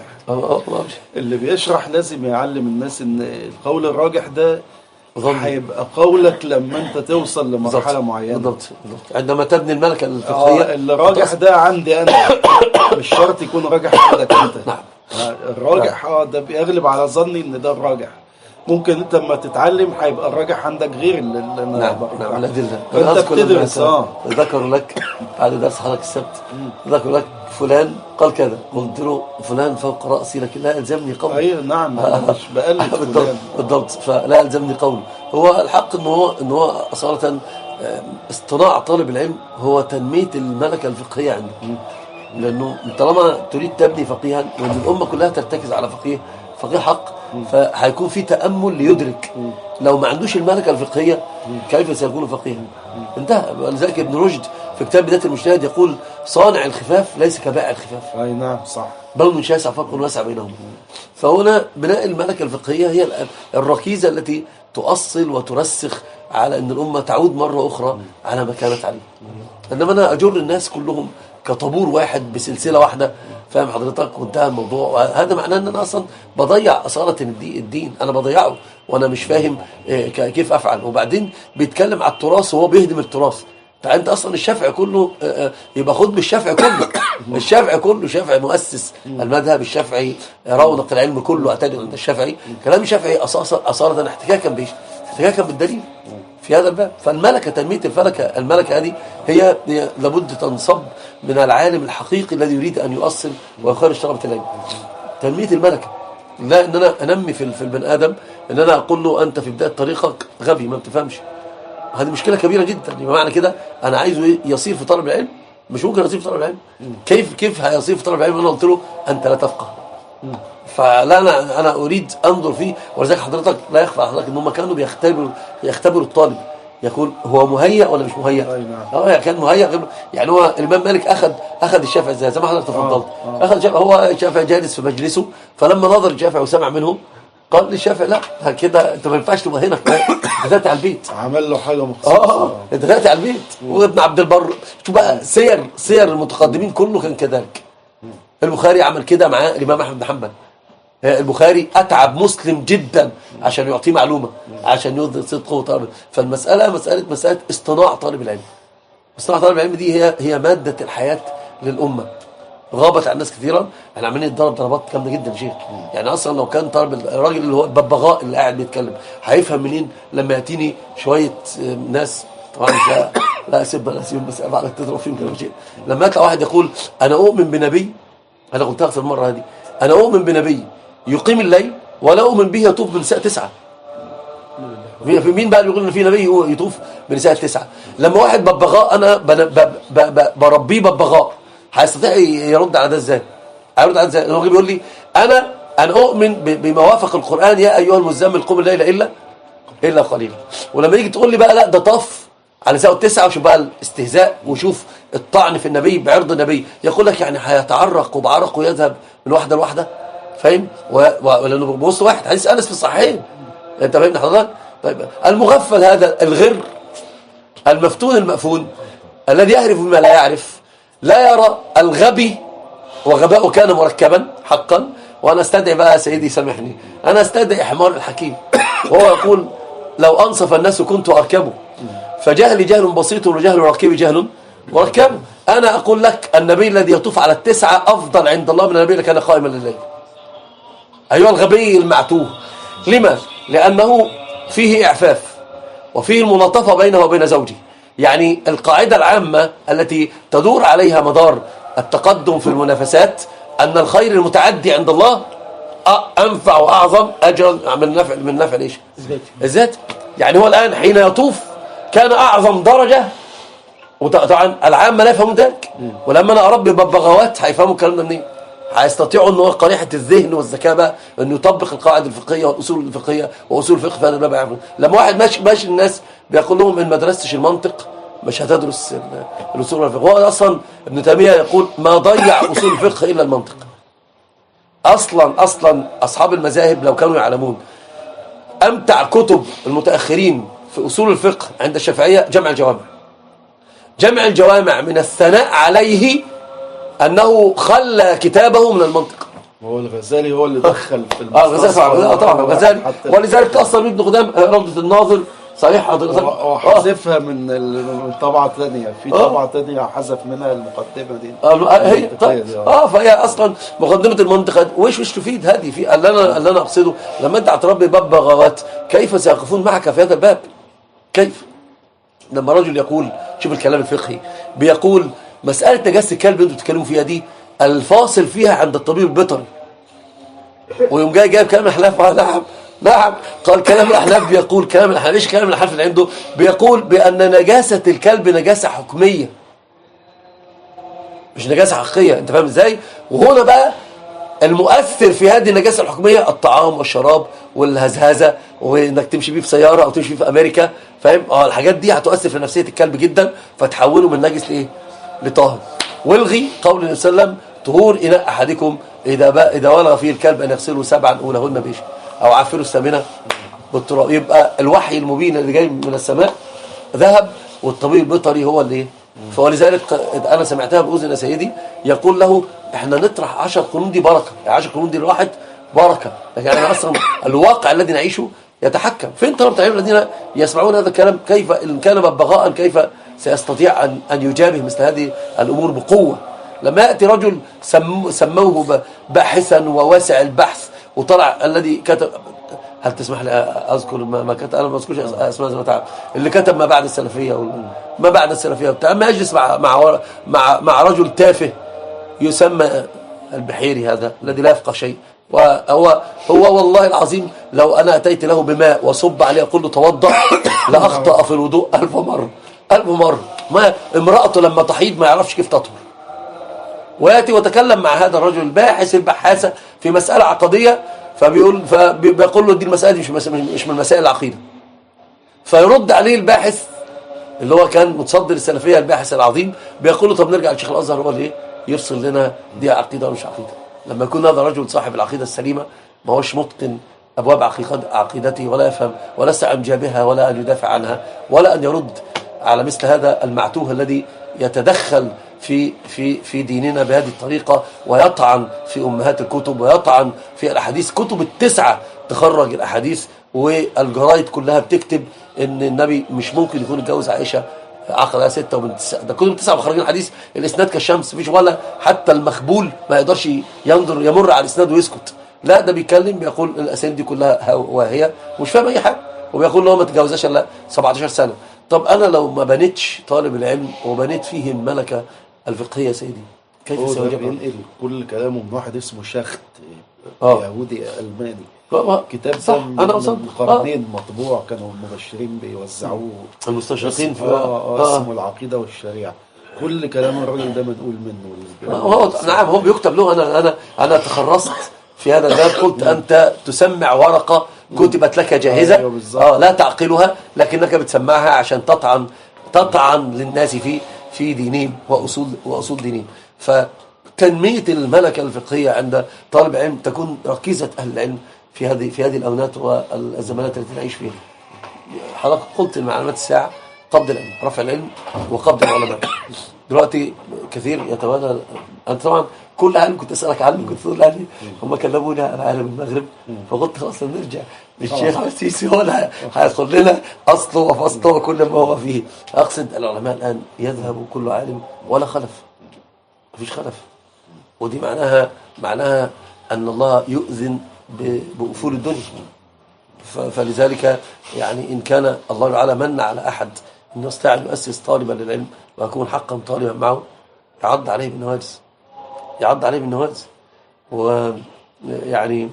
اللي بيشرح لازم يعلم الناس ان القول الراجح ده هيبقى قولك لما انت توصل لمرحلة معينة. بالضبط. عندما تبني الملكة الفقهية اللي راجح ده عندي انا، مش شرط يكون راجح عندك انت. نعم. الراجح ده بيغلب على ظني ان ده الراجح. ممكن انت لما تتعلم هيبقى الراجح عندك غير اللي انا نعم الأدلة. فانت بتدرس. ذكر لك بعد درس حضرتك السبت، ذكر لك فلان قال كذا، قلت له فلان فوق رأسي لكن لا يلزمني قول. ايوه نعم، مش بقلد بالضبط. فلا يلزمني قول. هو الحق ان هو أصالة اصطناع طالب العلم هو تنمية الملكة الفقهية عنده، لأنه طالما تريد تبني فقيها وأن الأمة كلها ترتكز على فقيه حق، فهيكون في تأمل ليدرك لو ما عندوش الملكة الفقهية كيف سيكون فقيها. انتهى. ولذلك ابن رشد في كتاب بداية المجتهد يقول صانع الخفاف ليس كبائع الخفاف. اي نعم صح. بل شاسع فرق واسع بينهم. فهنا بناء الملكة الفقهية هي الركيزة التي تؤصل وترسخ على أن الأمة تعود مرة أخرى على ما كانت عليه. إنما أنا أجر الناس كلهم كطابور واحد بسلسلة واحدة، فاهم حضرتك، وانتهى الموضوع. هذا معناه أن أنا أصلا بضيع أصالة الدين، أنا بضيعه وأنا مش فاهم كيف أفعل. وبعدين بيتكلم على التراث وهو بيهدم التراث. فأنت أصلا الشافعي كله يبقى خد بالشافعي كله. الشافعي كله شافعي مؤسس المذهب الشافعي، رونق العلم كله اعتدل عند الشافعي. كلام الشافعي أصالة احتكاكا بالدليل في هذا الباب. فالملكة تنمية الملكة هذه هي لابد تنصب من العالم الحقيقي الذي يريد أن يؤصل ويخرج طلبة العلم. تنمية الملكة لا ان انا انمي في البني ادم ان انا اقول له انت في بداية طريقك غبي ما بتفهمش. هذه مشكلة كبيرة جدا. بمعنى كده انا عايزه يصير في طلب العلم، مش ممكن يصير في طلب العلم. كيف هيصير في طلب العلم؟ انا قلت له انت لا تفقه. فلا انا اريد انظر فيه. ولذلك حضرتك لا يخفى على حضرتك ان هم كانوا بيختبروا الطالب، يقول هو مهيأ ولا مش مهيأ. كان مهيأ. يعني هو الامام مالك اخذ الشافعي زي ما حضرتك تفضلت. اخذ الشافعي، هو الشافعي جالس في مجلسه، فلما نظر الشافعي وسمع منه قال للشافعي لا كده انت ما ينفعش تبقى هنا، انت دلوقتي على البيت. عمل له حاجه مخصوصه. انت دلوقتي على البيت. وابن عبد البر شوف بقى سير المتقدمين كله كان كذلك. البخاري عمل كده مع الامام احمد بن حنبل. البخاري اتعب مسلم جدا عشان يعطيه معلومه، عشان يظهر صدقه وطلبه. فالمساله مساله اصطناع طالب العلم. اصطناع طالب العلم دي هي ماده الحياه للامه. غابت عن الناس كثيرا. احنا عمالين نتضرب ضربات جامده جدا يا شيخ. يعني اصلا لو كان طالب الراجل اللي هو الببغاء اللي قاعد بيتكلم هيفهم منين لما ياتيني شويه ناس طبعا لا اسيب بس بعد تضرب فيهم كلام شيء. لما يطلع واحد يقول انا اؤمن بنبي، انا قلتها في المره هذه، انا اؤمن بنبي يقيم الليل ولا اؤمن به يطوف بنساء 9. في مين بقى بيقول ان في نبي يطوف بنساء 9؟ لما واحد ببغاء انا بربيه ببغاء هيستطيع يرد على ده ازاي؟ هيرد على ده ازاي؟ الراجل بيقول لي انا اؤمن بما وافق القران، يا ايها المزمل قم الليل الا قليلا. ولما يجي تقول لي بقى لا ده طاف على نساء 9، وشوف بقى الاستهزاء وشوف الطعن في النبي بعرض النبي، يقول لك يعني هيتعرق وبعرق ويذهب من واحده لواحده، فاهم؟ ولانه بص واحد حديث انس في الصحيحين، انت فاهمني حضرتك؟ طيب المغفل هذا الغر المفتون المأفون الذي يعرف بما لا يعرف، لا يرى الغبي وغباؤه كان مركبا حقا. وانا استدعي بقى سيدي سامحني، انا استدعي حمار الحكيم وهو يقول لو انصف الناس كنت اركبه، فجهلي جهل بسيط وجهل راكبي جهل مركب. انا اقول لك النبي الذي يطوف على 9 افضل عند الله من النبي الذي كان قائما لليل. ايها الغبي المعتوه. لما؟ لانه فيه اعفاف وفيه المناطفه بينه وبين زوجه. يعني القاعده العامه التي تدور عليها مدار التقدم في المنافسات ان الخير المتعدي عند الله انفع واعظم اجرا من نفع ايش؟ الذات. يعني هو الان حين يطوف كان اعظم درجه، وطبعا العامه لا يفهمون ذلك، ولما انا اربي ببغاوات هيفهموا الكلام ده منين؟ هيستطيعوا ان هو قريحه الذهن والذكاء بقى انه يطبق القواعد الفقهيه والاصول الفقهيه واصول الفقه في هذا الباب يعرفون. لما واحد ماشي الناس بيقول لهم ان ما درستش المنطق مش هتدرس الاصول والفقه. هو اصلا ابن تيميه يقول ما ضيع اصول الفقه الا المنطق. اصلا اصحاب المذاهب لو كانوا يعلمون امتع كتب المتاخرين في اصول الفقه عند الشافعيه جمع الجوامع. جمع الجوامع من الثناء عليه أنه خلى كتابه من المنطق. هو الغزالي هو اللي دخل في الغزالي طبعا الغزالي، ولذلك أصلا ابن قدام روضة الناظر صحيح حضرتك وحذفها من طبعة ثانية، في طبعة ثانية حذف منها المقدمة دي. هي فهي اصلا مقدمة المنطق وش تفيد هذه في اللي انا اقصده لما انت هتربي باب بغاوات كيف سيقفون معك في هذا الباب؟ كيف لما رجل يقول، شوف الكلام الفقهي بيقول مسألة نجاسة الكلب اللي انتوا بتتكلموا فيها دي الفاصل فيها عند الطبيب البيطري، ويوم جايب كلام الاحناف. نعم قال كلام الاحناف بيقول كلام الاحناف، ليش كلام الاحناف اللي عنده بيقول بان نجاسه الكلب نجاسه حكميه مش نجاسه حقيقيه. انت فاهم ازاي؟ وهنا بقى المؤثر في هذه النجاسه الحكميه الطعام والشراب والهزهزه وانك تمشي بيه في سياره او تمشي بيه في امريكا، فاهم؟ الحاجات دي هتؤثر في نفسيه الكلب جدا فتحوله من نجس لايه؟ لطاهر. والغي قول النبي صلى الله عليه وسلم طهور اناء احدكم اذا ولغ فيه الكلب ان يغسله 7 اولهن بيش او عفروا الثامنه بالتراب. يبقى الوحي المبين اللي جاي من السماء ذهب والطبيب البيطري هو اللي ايه؟ فولذلك انا سمعتها باذن سيدي يقول له احنا نطرح 10 قانون دي بركه، يعني 10 قانون دي الواحد بركه، لكن انا اصلا الواقع الذي نعيشه يتحكم. فين طلبة العلم الذين يسمعون هذا الكلام؟ كيف ان كان ببغاء كيف سيستطيع ان يجابه مثل هذه الامور بقوه؟ لما ياتي رجل سموه باحثا وواسع البحث وطلع الذي كتب، هل تسمح لي اذكر ما كتب؟ انا ما اذكرش اسماء زي ما تعرف، اللي كتب ما بعد السلفيه ما بعد السلفيه بتاع، ما يجلس مع رجل تافه يسمى البحيري هذا الذي لا يفقه شيء، وهو والله العظيم لو انا اتيت له بماء وصب عليه اقول له توضا لاخطا في الوضوء 1000 مره 1000 مره. ما امراته لما تحيض ما يعرفش كيف تطهر، وياتي وتكلم مع هذا الرجل الباحث البحاثه في مساله عقديه فبيقول له دي المساله دي مش من مسائل العقيده، فيرد عليه الباحث اللي هو كان متصدر السلفيه الباحث العظيم بيقول له طب نرجع لشيخ الازهر هو اللي يفصل لنا دي عقيده ولا مش عقيده. لما يكون هذا رجل صاحب العقيده السليمه ما هوش متقن ابواب عقيدته ولا يفهم ولا يستطيع ان يجابهها ولا ان يدافع عنها ولا ان يرد على مثل هذا المعتوه الذي يتدخل في ديننا بهذه الطريقة ويطعن في أمهات الكتب ويطعن في الأحاديث. كتب ال9 تخرج الأحاديث والجرايد كلها بتكتب إن النبي مش ممكن يكون اتجوز عائشة عقلها 6 وبنت 9. ده كتب ال9 مخرجين حديث الإسناد كالشمس، مفيش ولا حتى المخبول ما يقدرش يمر على الإسناد ويسكت. لا ده بيتكلم بيقول الأسانيد دي كلها واهية مش فاهم أي حاجة، وبيقول له ما تتجوزش إلا 17 سنة. طب أنا لو ما بنيتش طالب العلم وبنيت فيه الملكة الفقهية سيدي كيف سيوجب؟ بينقل كل كلامه من واحد اسمه شخت يهودي ألماني، كتاب من قرنين مطبوع، كانوا المبشرين بيوزعوه المستشرقين في اسمه العقيدة والشريعة. كل كلام الراجل ده منقول منه. نعم هو بيكتب له. أنا تخرصت في هذا الباب، قلت أنت تسمع ورقة كتبت لك جاهزة لا تعقلها لكنك بتسمعها عشان تطعن للناس في دينهم وأصول دينهم. فتنمية الملكة الفقهية عند طالب علم تكون ركيزة أهل العلم في هذه الأونات والزمانات التي نعيش فيها. حضرتك قلت المعلومات الساعة قبض العلم، رفع العلم وقبض العلماء. دلوقتي كثير يتبادل. أنت طبعا كل عالم كنت أسألك عنه كنت تقول لي هم كلموني عن عالم المغرب، فقلت خلاص نرجع للشيخ السيسي هو اللي هيدخل لنا أصله وفصله وكل ما هو فيه. أقصد العلماء الآن يذهب كل عالم ولا خلف، مفيش خلف، ودي معناها أن الله يؤذن بأفول الدنيا. فلذلك يعني إن كان الله تعالى من على أحد أن يستطيع أن يؤسس طالبا للعلم ويكون حقا طالبا معه يعض عليه بالنواجذ. ويعني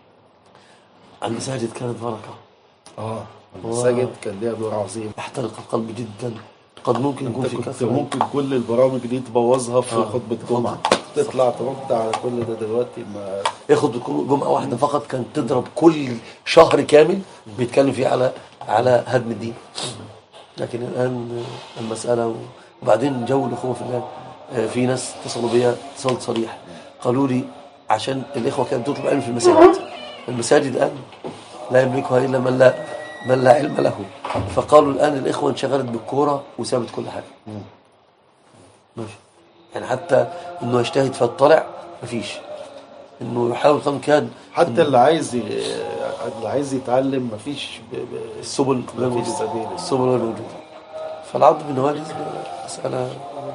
المساجد كانت بركة. المساجد كان ليها دور عظيم، يحترق القلب جدا. قد ممكن يكون في كثرة، ممكن كل البرامج دي تبوظها في خطبة جمعة، تطلع ترد على كل ده. دلوقتي ما خطبة جمعة واحدة فقط كانت تضرب كل شهر كامل بيتكلم فيه على هدم الدين. لكن الآن المسألة وبعدين جو الأخوة في الله. في ناس اتصلوا بيا اتصال صريح قالوا لي عشان الإخوة كانت تطلب علم في المساجد الآن لا يملكها إلا من لا علم له، فقالوا الآن الإخوة انشغلت بالكورة وسابت كل حاجة. ماشي. يعني حتى انه يجتهد فيطلع مفيش، انه يحاول كم كان. حتى اللي عايز يتعلم مفيش السبل مفيش سبيل. السبل والوجود. فالعض بالنواجذ مسألة.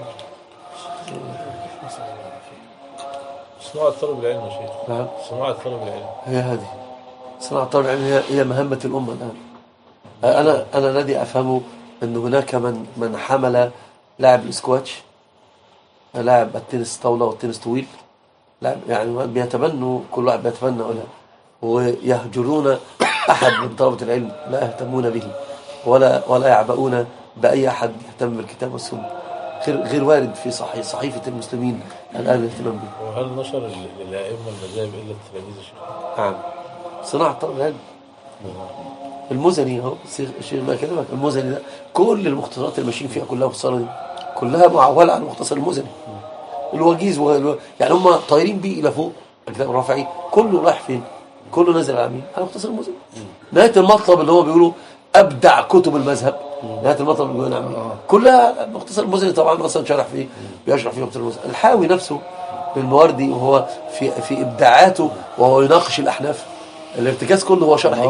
صناعة طلب العلم يا شيخ. نعم. صناعة طلب العلم هي هذه صناعة طلب العلم، هي مهمة الأمة الآن. أنا الذي أفهمه أن هناك من حمل لاعب الاسكواتش، لاعب التنس طاولة والتنس طويل، لاعب يعني بيتبنوا، كل واحد بيتبنى ولا ويهجرون أحد من طلبة العلم لا يهتمون به ولا يعبؤون بأي أحد يهتم بالكتاب والسنة. غير وارد في صحيفة المسلمين الآن الاهتمام به. وهل نشر الأئمة المذاهب إلا التلاميذ يا شيخ؟ نعم. صناعة طلب العلم. المزني اهو الشيخ ما كلمك، المزني ده كل المختصرات اللي ماشيين فيها كلها مختصرة دي كلها معولة على المختصر المزني. الوجيز يعني هم طايرين بيه إلى فوق. الكتاب الرافعي كله رايح فين؟ كله نازل على مين؟ على مختصر المزني. نهاية المطلب اللي هو بيقولوا أبدع كتب المذهب، نهاية المطلب اللي بيقولوا نعم كلها مختصر المزني. طبعا أصلا شرح فيه، بيشرح فيه مختصر المزني. الحاوي نفسه بالمواردي وهو في إبداعاته وهو يناقش الأحناف. الارتكاز كله هو شرح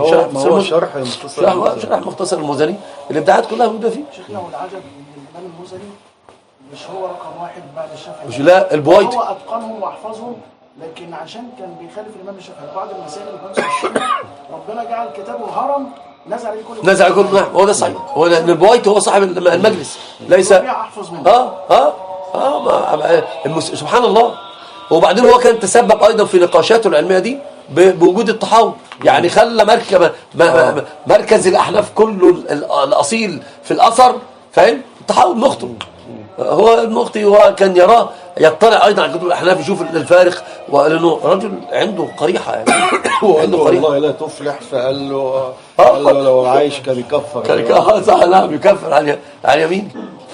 مختصر المزني. الابداعات كلها موجوده فيه. شيخنا والعجب ان الامام المزني مش هو رقم واحد بعد الشافعي، مش لا البويتي هو اتقنهم واحفظهم، لكن عشان كان بيخالف الامام الشافعي بعض المسائل اللي كانت في السنه ربنا جعل كتابه هرم نزل عليه كل نعم. هو ده صحيح. هو لان البويتي هو صاحب المجلس ليس احفظ منه. سبحان الله. وبعدين هو كان تسبب ايضا في نقاشاته العلميه دي بوجود التحاور. يعني خلى مركز الاحناف كله الاصيل في الاثر، فاهم؟ التحول المخطئ. هو المخطئ هو كان يراه يطلع ايضا على كتب الاحناف يشوف الفارق، وقال انه رجل عنده قريحه يعني عنده والله لا تفلح، فقال له لو عايش كان يكفر. صح. نعم يكفر عن يمين.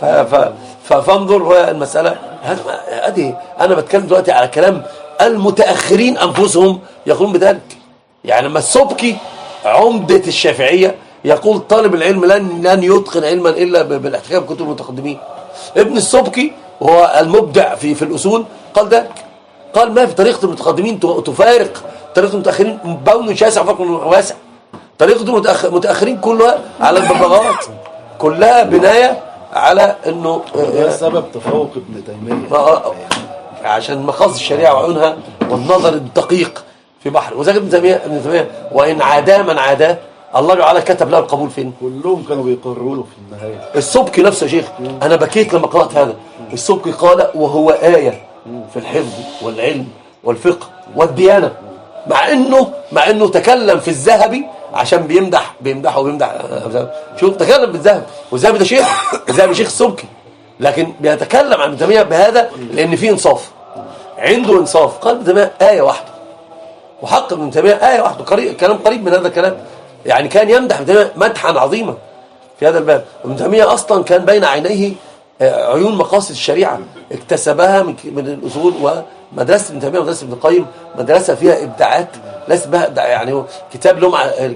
فانظر هو المساله هذه. انا بتكلم دلوقتي على كلام المتاخرين انفسهم يقولون بذلك. يعني لما السبكي عمدة الشافعية يقول طالب العلم لن يتقن علما إلا بالاحتكاك بكتب المتقدمين. ابن السبكي وهو المبدع في الأصول قال ذلك. قال ما في طريقة المتقدمين تفارق طريقة المتأخرين، بون شاسع وفرق واسع. طريقة المتأخرين كلها على الببغاءات، كلها بناية على انه ده سبب تفوق ابن تيمية عشان مقاصد الشريعة وعيونها والنظر الدقيق في بحر. وذلك ابن تيمية وإن عاداه من عاداه الله تعالى كتب له القبول فين؟ كلهم كانوا بيقرروا له في النهاية. السبكي نفسه يا شيخ أنا بكيت لما قرأت هذا. السبكي قال وهو آية في الحفظ والعلم والفقه والديانة، مع انه تكلم في الذهبي عشان بيمدحه. شوف تكلم بالذهب، والذهبي ده شيخ، الذهبي شيخ السبكي، لكن بيتكلم عن ابن تيمية بهذا لأن فيه إنصاف، عنده إنصاف. قال ابن تيمية آية واحدة، وحق ابن تيمية آية واحدة. كلام قريب من هذا الكلام. يعني كان يمدح ابن تيمية مدحا عظيما في هذا الباب. ابن تيمية أصلا كان بين عينيه عيون مقاصد الشريعة اكتسبها من الأصول. ومدرسة ابن تيمية ومدرسة ابن القيم مدرسة فيها إبداعات ليس بها يعني كتاب لهم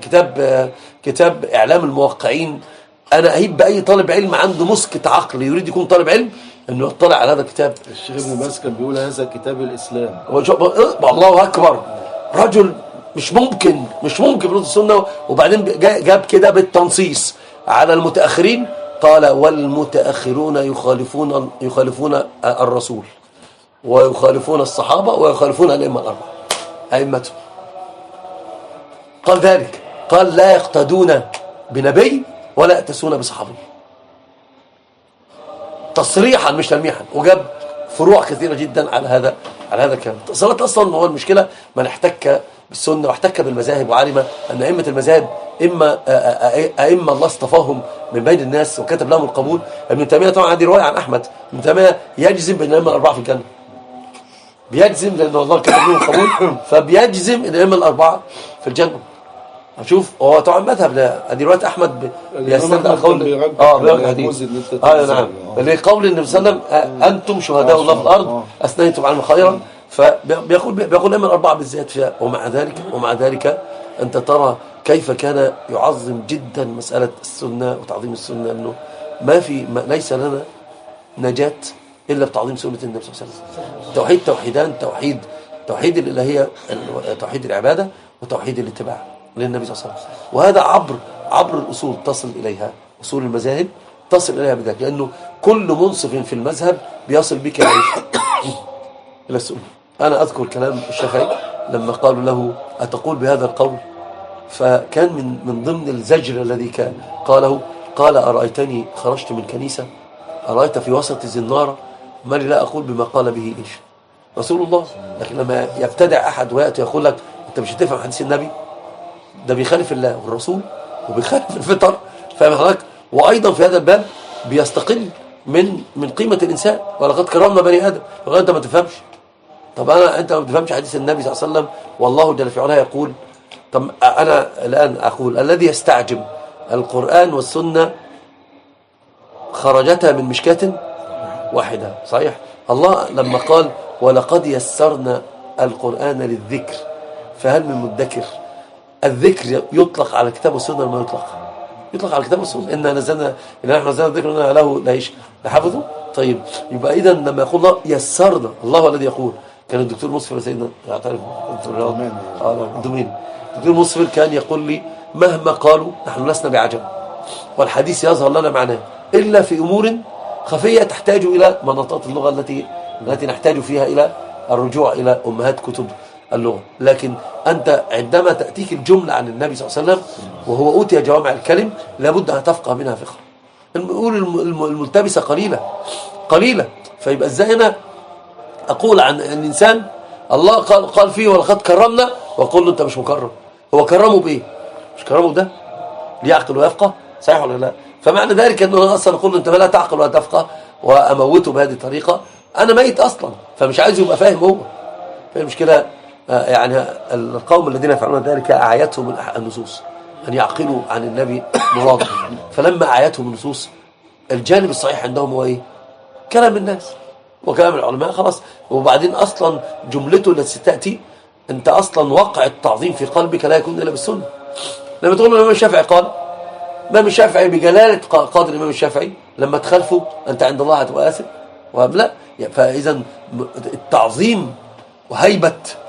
كتاب إعلام الموقعين. أنا أهيب بأي طالب علم عنده مسكة عقل يريد يكون طالب علم إنه يطلع على هذا الكتاب. الشيخ ابن باز كان بيقول هذا كتاب الإسلام. الله أكبر. رجل مش ممكن برد السنة. وبعدين جاب كده بالتنصيص على المتأخرين. قال والمتأخرون يخالفون الرسول ويخالفون الصحابة ويخالفون الأئمة الأربعة أئمتهم. قال ذلك، قال لا يقتدون بنبي ولا يأتسون بصحابي، تصريحا مش تلميحا. وجاب فروع كثيرة جدا على هذا الكلام. صارت أصلا هو المشكلة من احتك بالسنة واحتك بالمذاهب وعلم أن أئمة المذاهب أئمة الله اصطفاهم من بين الناس وكتب لهم القبول. ابن تيمية طبعا هذه رواية عن أحمد. ابن تيمية يجزم بأن الأئمة الأربعة في الجنة، بيجزم لأن الله كتب لهم القبول، فبيجزم أن الأئمة الأربعة في الجنة. شوف هو طبعا مذهب هذه رواية أحمد بيستند قول نعم لقول النبي صلى الله عليه وسلم أنتم شهداء الله في الأرض أثنيتم عنه خيرا. فبيقول الأئمة الأربعة بالذات فيها. ومع ذلك أنت ترى كيف كان يعظم جدا مسألة السنة وتعظيم السنة، أنه ليس لنا نجاة إلا بتعظيم سنة النبي صلى الله عليه وسلم. توحيد توحيدان، توحيد الإلهية، توحيد العبادة، وتوحيد الاتباع للنبي صلى الله عليه وسلم. وهذا عبر الأصول تصل إليها، أصول المذاهب تصل إليها بذلك، لأنه كل منصف في المذهب بيصل بك إلى السنة. أنا أذكر كلام الشافعي لما قالوا له أتقول بهذا القول، فكان من ضمن الزجر الذي قاله، قال أرأيتني خرجت من كنيسة، أرأيت في وسط الزنارة ما لي لا أقول بما قال به إيش رسول الله. لكن لما يبتدع أحد ويأتي يقول لك أنت مش هتفهم حديث النبي، ده بيخالف الله والرسول وبيخالف الفطر، فاهم حضرتك؟ وأيضا في هذا الباب بيستقل من قيمة الإنسان، ولقد كرمنا بني آدم. فقال أنت ما تفهمش، طب أنت ما تفهمش حديث النبي صلى الله عليه وسلم، والله جل في علاه يقول. طب أنا الآن أقول الذي يستعجب القرآن والسنة خرجتها من مشكاة واحدة، صحيح؟ الله لما قال ولقد يسرنا القرآن للذكر فهل من مدكر، الذكر يطلق على الكتاب والسنة ولا يطلق على الكتاب والسنة؟ إن نحن نزلنا الذكر وإنا له لحافظه. طيب يبقى إذا لما يقول الله يسرنا، الله الذي يقول. كان الدكتور مصفر سيدنا يعترف الدكتور مصفر كان يقول لي مهما قالوا نحن لسنا بعجم، والحديث يظهر لنا معناه إلا في أمور خفية تحتاج إلى مناطات اللغة التي نحتاج فيها إلى الرجوع إلى أمهات كتب اللغة. لكن أنت عندما تأتيك الجملة عن النبي صلى الله عليه وسلم وهو أوتي جوامع الكلم لابد أن تفقه منها فقه. نقول الملتبسة قليلة. فيبقى إزاي أنا أقول عن الإنسان الله قال فيه ولقد كرمنا، وأقول له أنت مش مكرم. هو كرمه بإيه؟ مش كرمه ده ليعقل ويفقه، صحيح ولا لا؟ فمعنى ذلك أنه أصلا أقول له أنت لا تعقل ولا تفقه وأموته بهذه الطريقة، أنا ميت أصلا، فمش عايز يبقى فاهم هو. فالمشكلة يعني القوم الذين يفعلون ذلك أعيتهم النصوص أن يعقلوا عن النبي مرادا، فلما أعيتهم النصوص الجانب الصحيح عندهم هو إيه؟ كلام الناس وكلام العلماء خلاص. وبعدين أصلا جملته التي تأتي أنت أصلا وقع التعظيم في قلبك لا يكون إلا بالسنة. لما تقول الإمام الشافعي قال، الإمام الشافعي بجلالة قدر الإمام الشافعي لما تخالفه أنت عند الله هتبقى آثم ولا؟ فإذا التعظيم وهيبة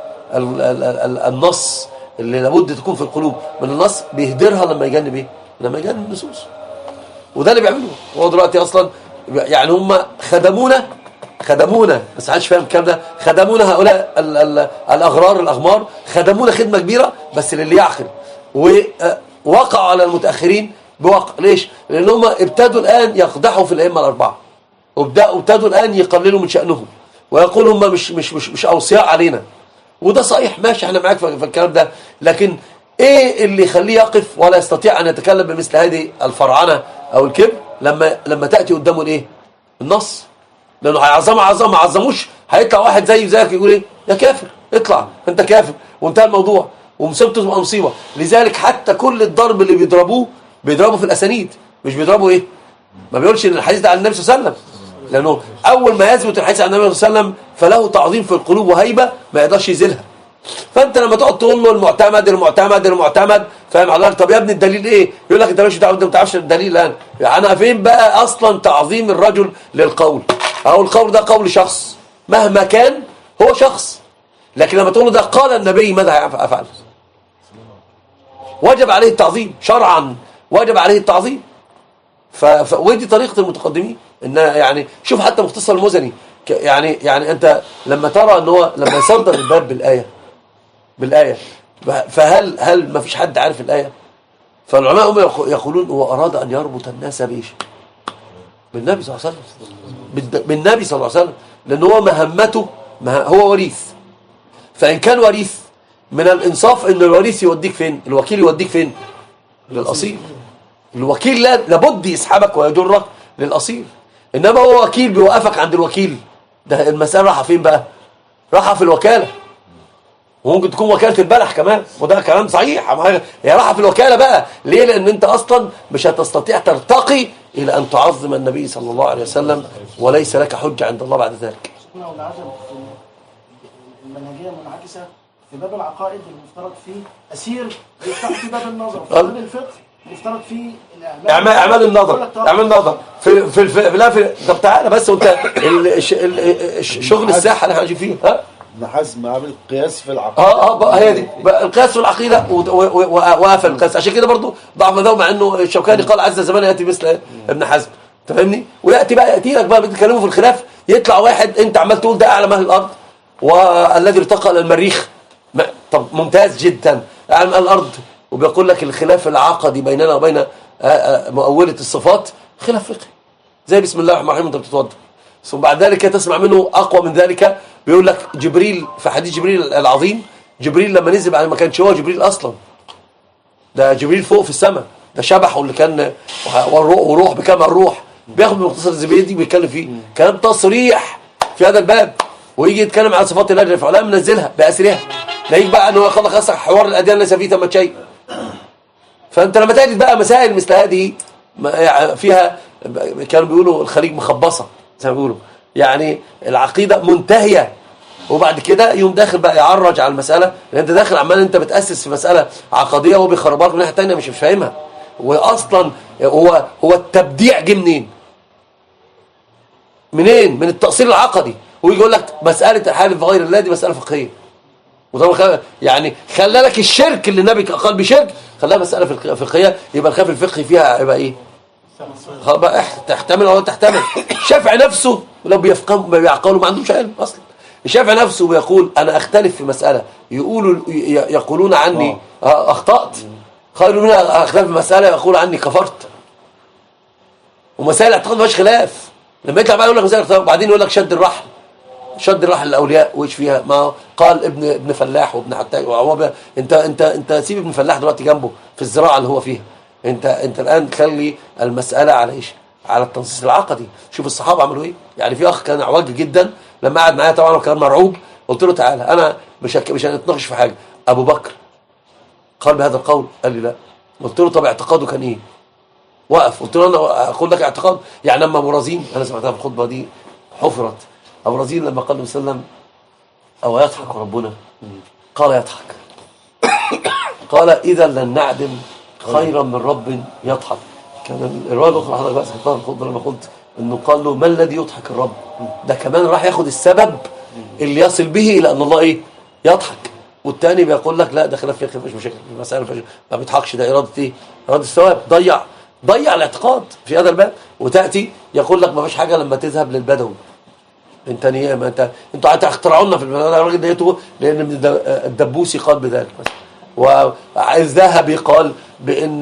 النص اللي لابد تكون في القلوب من النص بيهدرها لما يجنب ايه؟ لما يجنب النصوص. وده اللي بيعمله هو دلوقتي اصلا. يعني هم خدمونا بس محدش فاهم الكلام ده. خدمونا هؤلاء الاغمار خدمونا خدمه كبيره بس للي يعقل، ووقعوا على المتاخرين بوقع. ليش؟ لان هم ابتدوا الان يقدحوا في الائمه الاربعه، وابتدوا الان يقللوا من شانهم ويقولوا هم مش اوصياء علينا. وده صحيح، ماشي، احنا معاك في الكلام ده، لكن ايه اللي يخليه يقف ولا يستطيع ان يتكلم بمثل هذه الفرعنه او الكبر لما تاتي قدامه الايه؟ النص. لانه هيعظمه ما عظموش هيطلع واحد زيك يقول ايه؟ يا كافر، اطلع انت كافر، وانتهى الموضوع، ومصيبته تبقى مصيبه. لذلك حتى كل الضرب اللي بيضربوا في الاسانيد مش بيضربوا ايه؟ ما بيقولش ان الحديث ده عن النبي صلى الله عليه وسلم، لانه اول ما يثبت الحديث عن النبي صلى الله عليه وسلم فله تعظيم في القلوب وهيبه ما يقدرش يزيلها. فانت لما تقعد تقول له المعتمد فاهم حضرتك؟ طب يا ابني الدليل ايه؟ يقول لك انت مش دعوه، انت ما تعرفش الدليل الان. يعني انا فين بقى اصلا تعظيم الرجل للقول؟ او القول ده قول شخص مهما كان هو شخص، لكن لما تقول له ده قال النبي ماذا افعل؟ وجب عليه التعظيم شرعا، وجب عليه التعظيم. ودي طريقه المتقدمين. ان يعني شوف حتى مختصر المزني، يعني انت لما ترى ان هو لما يصدر الباب بالايه فهل ما فيش حد عارف الايه؟ فالعلماء هم يقولون هو اراد ان يربط الناس بايش؟ بالنبي صلى الله عليه وسلم، بالنبي صلى الله عليه وسلم، لان هو مهمته هو وريث. فان كان وريث من الانصاف ان الوريث يوديك فين؟ الوكيل يوديك فين؟ للاصيل. الوكيل لابد يسحبك ويجرك للاصيل. انما هو وكيل بيوقفك عند الوكيل، ده المسألة راحة فين بقى؟ راحة في الوكالة، وممكن تكون وكالة البلح كمان، وده كلام صحيح. هي راحة في الوكالة بقى. ليه؟ لأن أنت أصلا مش هتستطيع ترتقي إلى أن تعظم النبي صلى الله عليه وسلم، وليس لك حجة عند الله بعد ذلك. المنهجية المنعكسة في باب العقائد المفترض فيه أسير يفتح في باب النظر، في باب الفقه مفترض فيه اعمال النظر، اعمال النظر في طب تعالى بس وانت شغل الساحه اللي هنجي فيه ها ابن حزم عامل قياس في العقيده. هي دي القياس في العقيده وقفل القياس. عشان كده برضو ضعف مذهب، مع انه الشوكاني قال عز زمان ياتي مثل ابن حزم، تفهمني؟ وياتي لك بقى بيتكلموا في الخلاف، يطلع واحد انت عمال تقول ده اعلى اهل الارض والذي ارتقى الى المريخ. طب ممتاز جدا، اعلى اهل الارض، وبيقول لك الخلاف العقدي بيننا وبين مؤولة الصفات خلاف فقهي، زي بسم الله الرحمن الرحيم انت بتتوضا، ثم بعد ذلك تسمع منه اقوى من ذلك. بيقول لك جبريل في حديث جبريل العظيم، جبريل لما نزل بعد ما كانش هو جبريل اصلا، ده جبريل فوق في السماء، ده شبحه اللي كان وروح بكامل الروح، بياخد من مختصر الزبيدي وبيتكلم فيه كلام تصريح في هذا الباب، ويجي يتكلم عن صفات الله جل وعلا منزلها باسرها. لاقيك بقى انه خلص حوار الاديان ليس فيه ثمة شيء. فانت لما تجد بقى مسائل مثل هذه فيها، كانوا بيقولوا الخليج مخبصه زي ما بيقولوا، يعني العقيده منتهيه، وبعد كده يوم داخل بقى يعرج على المساله، لان انت داخل عمال انت بتاسس في مساله عقديه وهو بيخربها من ناحيه ثانيه مش فاهمها. واصلا هو التبديع جه منين؟ من التأصيل العقدي. ويجي يقول لك مساله الحالف بغير الله دي مساله فقهيه، وطبعا يعني خلى لك الشرك اللي النبي قال بشرك خلاها مساله فقهيه، يبقى الخلاف الفقهي فيها يبقى ايه؟ بقى تحتمل ولا تحتمل. الشافعي نفسه لو بيعقلوا ما عندهمش علم اصلا. الشافعي نفسه بيقول انا اختلف في مساله، يقولون عني اخطات خير من اختلاف في مساله يقول عني كفرت. ومسائل الاعتقاد ما فيهاش خلاف. لما يطلع بقى يقول لك مسائل الاعتقاد وبعدين يقول لك شد الرحل للاولياء وايش فيها؟ ما قال ابن فلاح وابن حتاج انت سيب ابن فلاح دلوقتي جنبه في الزراعه اللي هو فيها. انت الان خلي المساله على ايش؟ على التنصيص العقدي. شوف الصحابه عملوا ايه. يعني في اخ كان عواج جدا لما قعد معايا طبعا وكان مرعوب، قلت له تعالى انا مش هنتناقش في حاجه. ابو بكر قال بهذا القول؟ قال لي لا. قلت له طب اعتقاده كان ايه؟ وقف. قلت له انا اقول لك اعتقاد. يعني لما ابو رزين، انا سمعتها في الخطبه دي حفرت، ابو رزين لما قال له صلى الله عليه وسلم او يضحك ربنا؟ قال يضحك. قال اذا لن نعدم خيرا من رب يضحك. كان الروايه الاخرى حضرتك بقى سمعتها في الخطبه لما قلت انه قال له ما الذي يضحك الرب؟ ده كمان راح ياخد السبب اللي يصل به الى ان الله ايه؟ يضحك. والتاني بيقول لك لا ده خلاف فقهي مفيش مشاكل، المساله ما بيضحكش، ده اراده ايه؟ اراده الثواب. ضيع الاعتقاد في هذا الباب. وتاتي يقول لك ما فيش حاجه لما تذهب للبدوي. انت ما انتوا هتخترعوا لنا في الراجل ديته، لان الدبوسي قال بذلك مثلا، والذهبي قال بان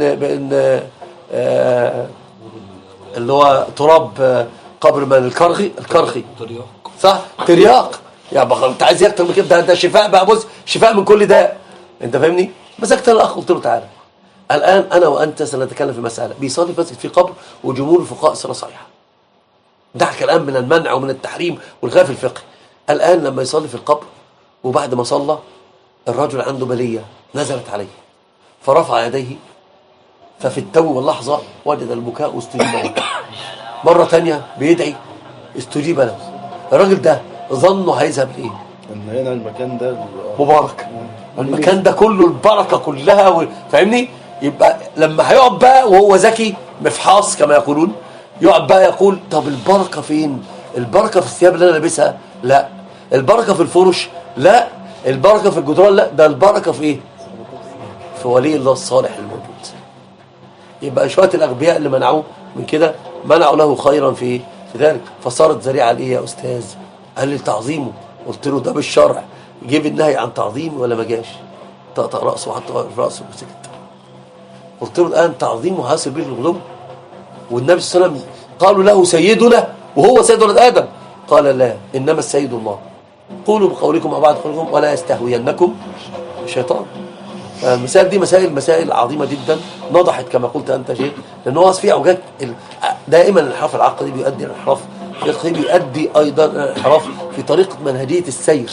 اللي هو تراب قبر من الكرخي صح؟ ترياق. يعني انت عايز اكتر من كده؟ ده شفاء بقى. بص شفاء من كل داء. انت فاهمني؟ مسكت الاخ قلت له تعالى الان انا وانت سنتكلم في مساله بيصلي مسجد في قبر وجمهور الفقهاء صلاه صحيحه. دعك الان من المنع ومن التحريم والخلاف الفقهي. الان لما يصلي في القبر وبعد ما صلى الرجل عنده بليه نزلت عليه فرفع يديه، ففي التو واللحظه وجد البكاء واستجيب له. مره ثانيه بيدعي استجيب له. الراجل ده ظنه هيذهب لايه؟ ان هنا المكان ده مبارك، المكان ده كله البركه كلها فاهمني؟ يبقى لما هيقعد بقى وهو ذكي مفحاص كما يقولون، يقعد بقى يقول طب البركه فين؟ البركه في الثياب اللي انا لابسها؟ لا. البركه في الفرش؟ لا. البركه في الجدران؟ لا. ده البركه في ايه؟ في ولي الله الصالح الموجود. يبقى شويه الاغبياء اللي منعوه من كده منعوا له خيرا في ذلك، فصارت ذريعه لايه يا استاذ؟ قال لي تعظيمه. قلت له ده بالشرع جيب النهي عن تعظيمه ولا ما جاش؟ طقطق راسه وحط في راسه وسكت. قلت له الان تعظيمه حاصل به الغلو، والنبي صلى الله عليه وسلم قالوا له سيدنا وهو سيد ولد ادم، قال لا انما السيد الله. قولوا بقولكم مع بعض قولكم ولا يستهوينكم الشيطان. المسائل دي مسائل عظيمه جدا نضحت كما قلت انت شيء، لان هو في عوجات دائما الانحراف العقدي بيؤدي الانحراف الفقهي، بيؤدي ايضا الانحراف في طريقه منهجيه السير.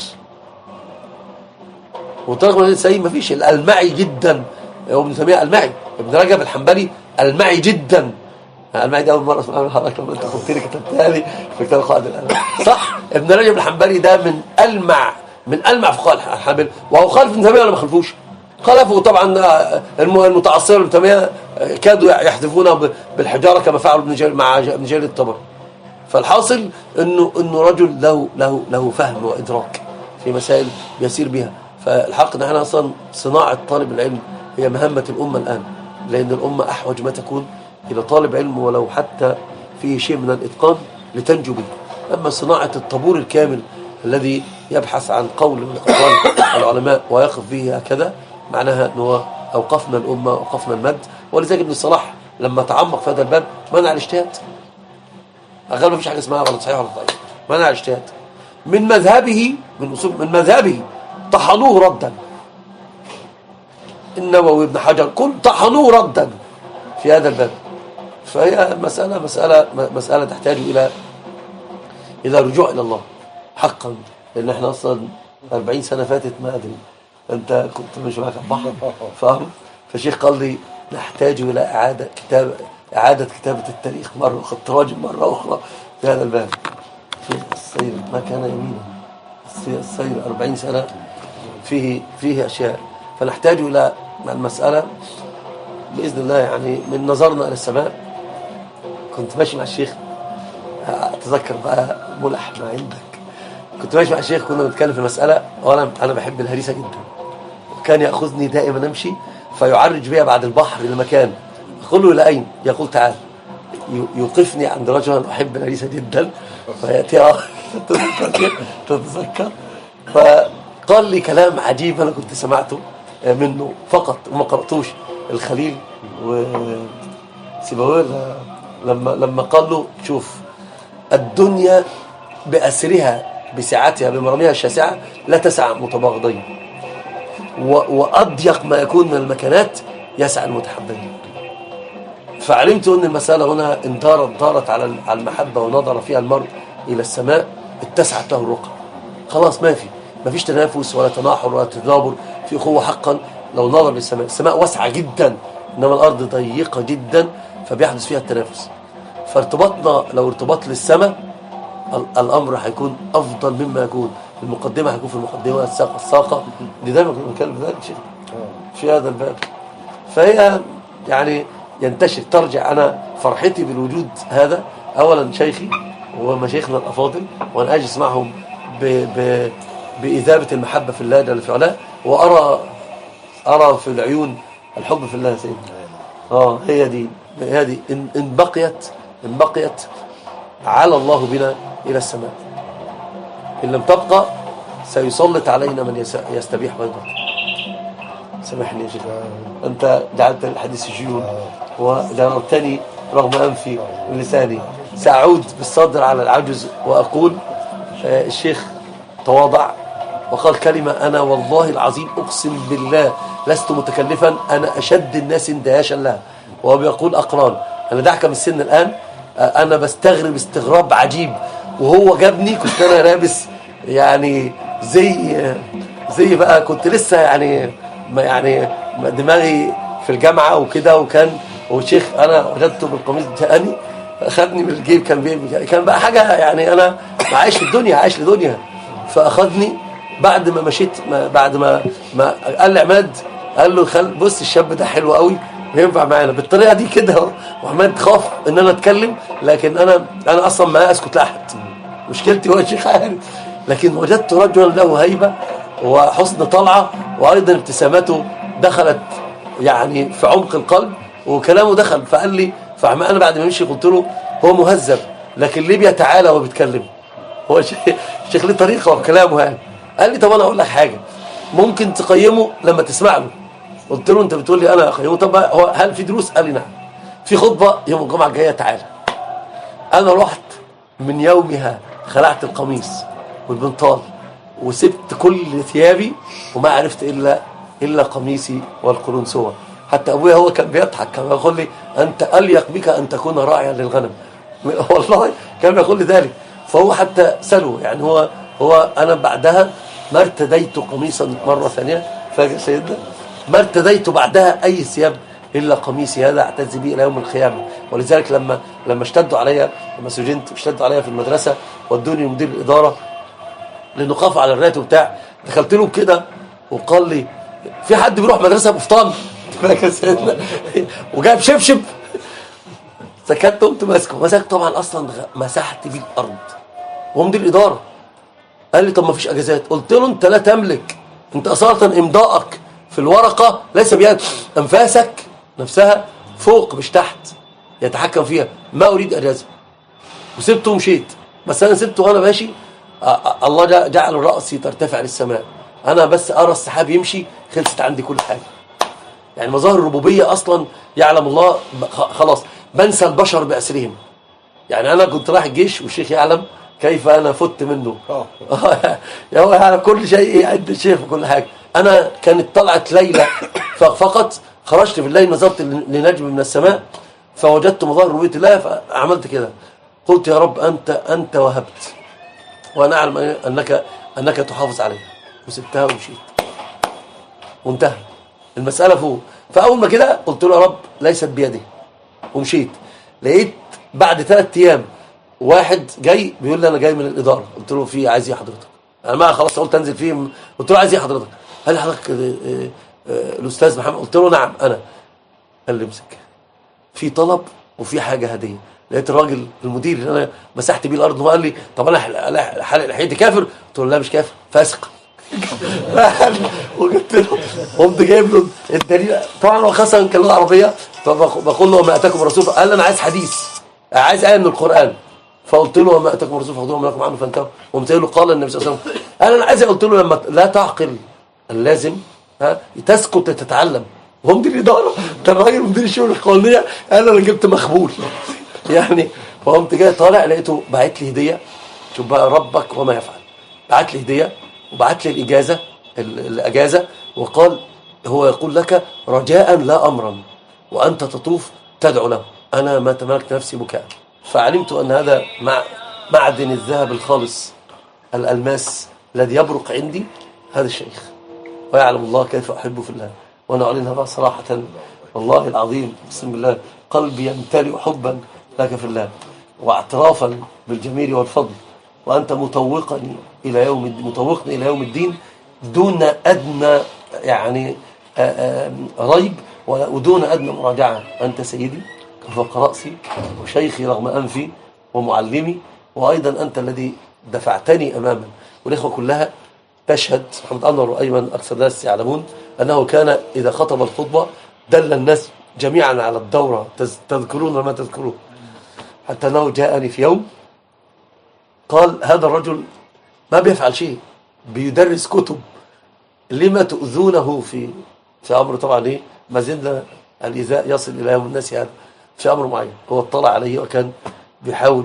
وطريقه منهجيه السير مفيش. المعي جدا ابن تيميه، المعي ابن رجب الحنبلي المعي جدا. المعي دي اول مره اسمعها من حضرتك لما انت قلت لي كتبتها لي في كتاب القواعد الان صح. ابن رجب الحنبلي ده من المع فقهاء الحنبلي، وهو خالف ابن تيميه ولا ما خالفوش؟ خالفه طبعا المتعصب ابن تيميه كادوا يحذفونه بالحجارة كما فعلوا مع ابن جرير الطبري. فالحاصل انه رجل له فهم وادراك في مسائل يسير بها. فالحق ان احنا اصلا صناعه طالب العلم هي مهمه الامه الان، لان الامه احوج ما تكون الى طالب علم ولو حتى فيه شيء من الاتقان لتنجو به. اما صناعه الطابور الكامل الذي يبحث عن قول من اقوال العلماء ويقف به هكذا، معناها انه اوقفنا الامه واوقفنا المد. ولذلك ابن صلاح لما تعمق في هذا الباب منع الاجتهاد. غالبا ما فيش حاجه اسمها ولا صحيح ولا ضعيف، منع الاجتهاد. من مذهبه طحنوه ردا. النووي ابن حجر كل طحنوه ردا في هذا الباب. فهي مسألة تحتاج إلى رجوع إلى الله حقا، لأن احنا أصلا 40 سنة فاتت ما أدري أنت كنت مش معك البحر فاهم. فالشيخ قال لي نحتاج إلى إعادة كتابة التاريخ مرة أخرى، تراجم مرة أخرى في هذا الباب. السير ما كان يمينا، السير 40 سنة فيه أشياء. فنحتاج إلى المسألة بإذن الله. يعني من نظرنا إلى السماء، كنت ماشي مع الشيخ، أتذكر بقى ملح ما عندك، كنت ماشي مع الشيخ كنا بنتكلم في مسألة، وأنا بحب الهريسة جدا، وكان يأخذني دائما أمشي فيعرج بي بعد البحر لمكان، أقول له إلى أين؟ يقول تعال. يوقفني عند رجل أحب الهريسة جدا فيأتي تتذكر. فقال لي كلام عجيب أنا كنت سمعته منه فقط وما قرأتوش. الخليل وسيبويه لما قال له شوف الدنيا بأسرها بسعتها بمراميها الشاسعة لا تسع متباغضين، وأضيق ما يكون من المكانات يسع المتحبين. فعلمت أن المسألة هنا إن دارت على المحبة ونظر فيها المرء إلى السماء اتسعت له الرقعة. خلاص ما فيش تنافس ولا تناحر ولا تدابر، في أخوة حقا. لو نظر للسماء، السماء واسعة جدا إنما الأرض ضيقة جدا فبيحدث فيها التنافس. فارتباطنا لو ارتباط للسماء الأمر هيكون أفضل مما يكون. المقدمة هيكون في المقدمة، الساقة دي دايما كنا بنتكلم في ذلك شيء في هذا الباب. فهي يعني ينتشر ترجع. أنا فرحتي بالوجود هذا أولا شيخي ومشايخنا الأفاضل، وأنا أجلس معهم بإذابة المحبة في الله جل في علاه، وأرى في العيون الحب في الله سيدنا. هي دي إن بقيت على الله بنا إلى السماء. إن لم تبقى سيسلط علينا من يستبيح ويضر. سامحني يا شيخ، أنت جعلت الحديث شجون وجررتني رغم أنفي ولساني. سأعود بالصدر على العجز وأقول الشيخ تواضع وقال كلمة أنا والله العظيم أقسم بالله لست متكلفا، أنا أشد الناس اندهاشا لها. وهو بيقول أقران، أنا دعك من السن الآن، أنا بستغرب استغراب عجيب. وهو جابني كنت أنا لابس يعني زي بقى كنت لسه يعني دماغي في الجامعة وكده، وكان والشيخ أنا وجدته بالقميص جاءني أخذني من الجيب، كان بقى حاجة يعني أنا عايش لدنيا. فأخذني بعد ما مشيت، بعد ما قال لي عماد، قال له بص الشاب ده حلو قوي وينفع معانا بالطريقة دي كده. وعماد خاف ان انا اتكلم، لكن انا اصلا ما اسكت لاحد، مشكلتي هو الشيخ عارف. لكن وجدت رجلا له هيبة وحسن طلعة، وايضا ابتسامته دخلت يعني في عمق القلب وكلامه دخل. فقال لي انا بعد ما مشي قلت له هو مهذب لكن ليه بيتعالى وهو بيتكلم؟ هو الشيخ ليه طريقه وكلامه يعني. قال لي طب انا اقول لك حاجه ممكن تقيمه لما تسمع له. قلت له انت بتقول لي انا اقيمه، طب هل في دروس؟ قال لي نعم، في خطبه يوم الجمعه الجايه تعالى. انا رحت من يومها خلعت القميص والبنطال وسبت كل ثيابي وما عرفت الا قميصي والقرنسوه. حتى ابويا هو كان بيضحك، كان بيقول لي انت اليق بك ان تكون راعيا للغنم. والله كان بيقول لي ذلك. فهو حتى سلوه يعني هو انا بعدها ما ارتديت قميصا مره ثانيه، فاجئ سيدنا، ما ارتديت بعدها اي ثياب الا قميصي هذا اعتز به الى يوم القيامه. ولذلك لما اشتدوا عليا، لما سجنت اشتدوا عليا في المدرسه ودوني لمدير الاداره لنقاف على الراتب بتاع، دخلت له كده وقال لي في حد بيروح مدرسه بفطان؟ بالك يا سيدنا وجايب شبشب. سكت قمت ماسكه، مسكت طبعا اصلا مسحت بيه الارض ومدير الاداره قال لي طب ما فيش اجازات. قلت له انت لا تملك، انت اصاله امضائك في الورقه ليس بيد، انفاسك نفسها فوق مش تحت يتحكم فيها، ما اريد اجازه. وسبته ومشيت. بس انا سبته وانا ماشي الله جعل راسي ترتفع للسماء، انا بس ارى السحاب يمشي خلصت عندي كل حاجه. يعني مظاهر الربوبيه اصلا يعلم الله، خلاص بنسى البشر باسرهم. يعني انا كنت رايح الجيش والشيخ يعلم كيف انا فت منه. هو يعلم كل شيء عند الشيخ وكل حاجه. انا كانت طلعت ليله فقط، خرجت في الليل نظرت لنجم من السماء فوجدت مظاهر ربوبيه الله، فعملت كده قلت يا رب انت وهبت وانا اعلم انك تحافظ عليها، وسبتها ومشيت وانتهى المساله فوق. فاول ما كده قلت له يا رب ليست بيدي ومشيت. لقيت بعد 3 ايام واحد جاي بيقول لي انا جاي من الاداره. قلت له في عايز ايه حضرتك؟ انا ما خلاص قلت انزل فيه. قلت له عايز ايه حضرتك؟ قال لي حضرتك الاستاذ محمد. قلت له نعم انا. قال لي امسك في طلب وفي حاجه هديه. لقيت الراجل المدير اللي انا مسحت بيه الارض، هو قال لي طب انا حلق لحيتي كافر؟ قلت له لا مش كافر، فاسق. وجبت له قمت جايب له الدليل. طبعا هو خاصه كان لغه عربيه، فبقول له وما اتاكم الرسول. قال لي انا عايز حديث، عايز ايه من القران. فقلت له وما اتاكم الرسول فخذوه وما نهاكم عنه فانتهوا. قمت قايل له قال النبي صلى الله عليه وسلم. قال انا عايز. قلت له لما لا تعقل اللازم تسكت تتعلم. وهو مدير الاداره كان راجل مدير الشؤون القانونيه. قال انا جبت مخبول يعني. فقمت جاي طالع لقيته باعت لي هديه. شوف بقى ربك وما يفعل، بعت لي هديه وبعت لي الاجازه وقال هو يقول لك رجاء لا امرا وانت تطوف تدعو له. انا ما تملكت نفسي بكاء، فعلمت ان هذا معدن الذهب الخالص الالماس الذي يبرق عندي هذا الشيخ، ويعلم الله كيف احبه في الله. وانا اعلنها بقى صراحه والله العظيم بسم الله قلبي يمتلئ حبا لك في الله واعترافا بالجميل والفضل، وانت مطوقني الى يوم الدين دون ادنى يعني ريب ودون ادنى مراجعه. انت سيدي فوق راسي وشيخي رغم انفي ومعلمي، وايضا انت الذي دفعتني اماما. والاخوه كلها تشهد، محمد انور وايمن اكثر الناس يعلمون انه كان اذا خطب الخطبه دل الناس جميعا على الدوره، تذكرون ما تذكرون. حتى انه جاءني في يوم قال هذا الرجل ما بيفعل شيء، بيدرس كتب، لما تؤذونه في امر. طبعا ايه ما زلنا الايذاء يصل الى يوم الناس هذا في امر معين. هو اطلع عليه وكان بيحاول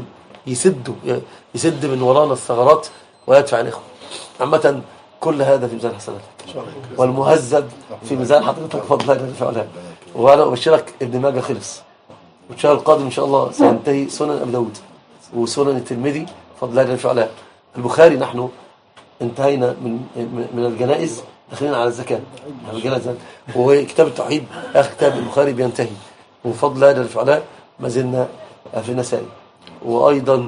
يسد من ورانا الثغرات ويدفع الاخوه. عامه كل هذا في ميزان حسناتك والمهذب في ميزان حضرتك فضل الله جل وعلا. وانا ابشرك ابن ماجه خلص، والشهر القادم ان شاء الله سينتهي سنن ابي داود وسنن الترمذي فضل الله جل وعلا. البخاري نحن انتهينا من الجنائز، داخلين على الزكاه الجنازه، وكتاب التوحيد اخر كتاب البخاري بينتهي، وبفضل الله جل وعلا ما زلنا في النسائي. وايضا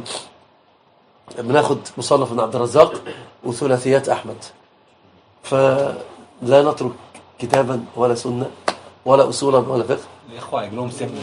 بناخد مصنف ابن عبد الرزاق وثلاثيات احمد. فلا نترك كتابا ولا سنه ولا اصولا ولا فقه. الاخوه عجلهم سبني.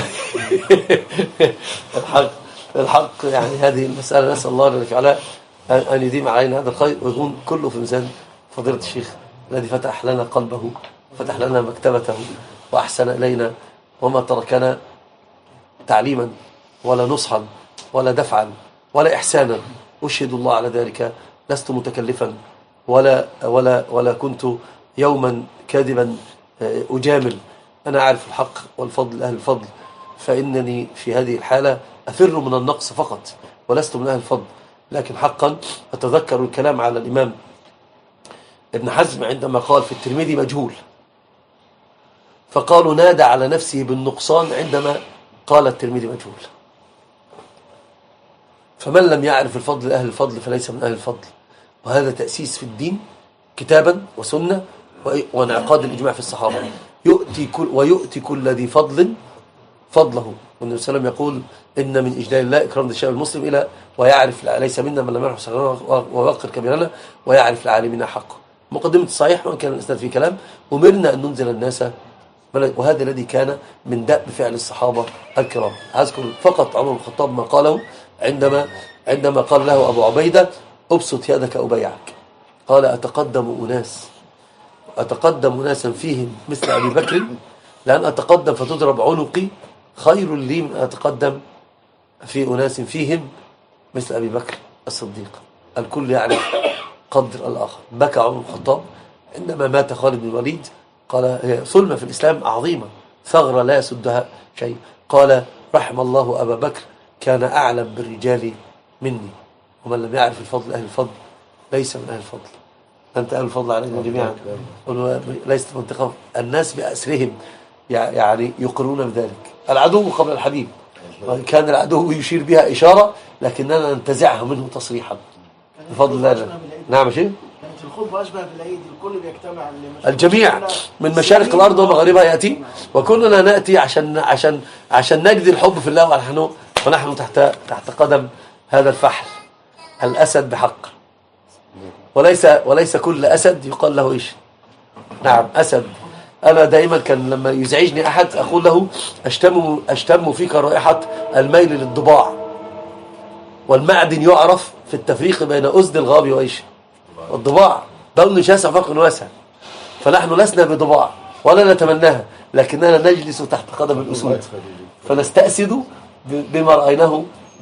الحق يعني هذه المساله نسال الله جل وعلا ان يديم علينا هذا الخير ويكون كله في ميزان فضيله الشيخ الذي فتح لنا قلبه، فتح لنا مكتبته، واحسن الينا وما تركنا تعليما ولا نصحا ولا دفعا ولا احسانا. اشهد الله على ذلك، لست متكلفا ولا كنت يوما كاذبا اجامل. انا اعرف الحق والفضل اهل الفضل، فانني في هذه الحاله افر من النقص فقط ولست من اهل الفضل. لكن حقا اتذكر الكلام على الامام ابن حزم عندما قال في الترمذي مجهول، فقالوا نادى على نفسه بالنقصان عندما قال الترمذي مجهول. فمن لم يعرف الفضل أهل الفضل فليس من أهل الفضل. وهذا تأسيس في الدين كتابا وسنة وانعقاد الإجماع في الصحابة. ويؤتي كل ذي فضل فضله. والنبي صلى الله عليه وسلم يقول إن من إجلال الله إكرام الشاب المسلم إلى ويعرف ليس منا من لم يعرف صغيرنا ويوقر كبيرنا ويعرف العالمين حقه. مقدمة الصحيح وإن كان الإسناد فيه كلام. أمرنا أن ننزل الناس وهذا الذي كان من دأب فعل الصحابة الكرام. أذكر فقط عمر بن الخطاب ما قاله عندما قال له أبو عبيدة أبسط يدك أبيعك، قال أتقدم أناسا فيهم مثل أبي بكر، لأن أتقدم فتضرب عنقي خير لي من أتقدم في أناس فيهم مثل أبي بكر الصديق. الكل يعرف قدر الآخر. بكى عمر بن الخطاب عندما مات خالد بن الوليد، قال هي ثلمة في الإسلام عظيمة، ثغرة لا يسدها شيء. قال رحم الله أبا بكر، كان أعلم بالرجال مني، ومن لم يعرف الفضل أهل الفضل ليس من أهل الفضل. أنت أهل الفضل علينا جميعا. ليست منطقة الناس بأسرهم يعني يقرون بذلك. العدو قبل الحبيب، كان العدو يشير بها إشارة لكننا ننتزعها منه تصريحا بفضل الله. نعم شيء كانت الخطبة أشبه بالعيد، الكل بيجتمع، الجميع من مشارق الأرض ومغاربها يأتي، وكلنا نأتي عشان نجد الحب في الله، ونحن تحت قدم هذا الفحل الأسد بحق، وليس كل أسد يقال له إيش. نعم أسد. أنا دائما كان لما يزعجني أحد أقول له أشتم فيك رائحة الميل للضباع، والمعدن يعرف في التفريق بين أسد الغابي وإيش والضباع، بون شاسع فرق واسع. فنحن لسنا بضباع ولا نتمناها، لكننا نجلس تحت قدم الأسود، فنستأسد بما رأيناه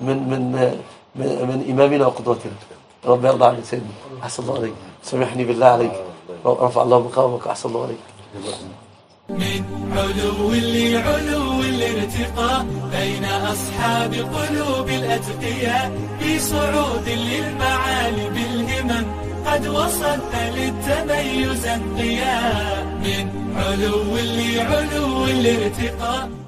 من إمامنا وقدوتنا. رب يرضى عنك سيدنا. أحسن الله عليك، سامحني بالله عليك، رفع الله مقامك. أحسن الله عليك. من علو لعلو الارتقاء بين أصحاب قلوب الأتقياء، في صعود للمعالي بالهمم قد وصلنا للتميز انقياء. من علو لعلو الارتقاء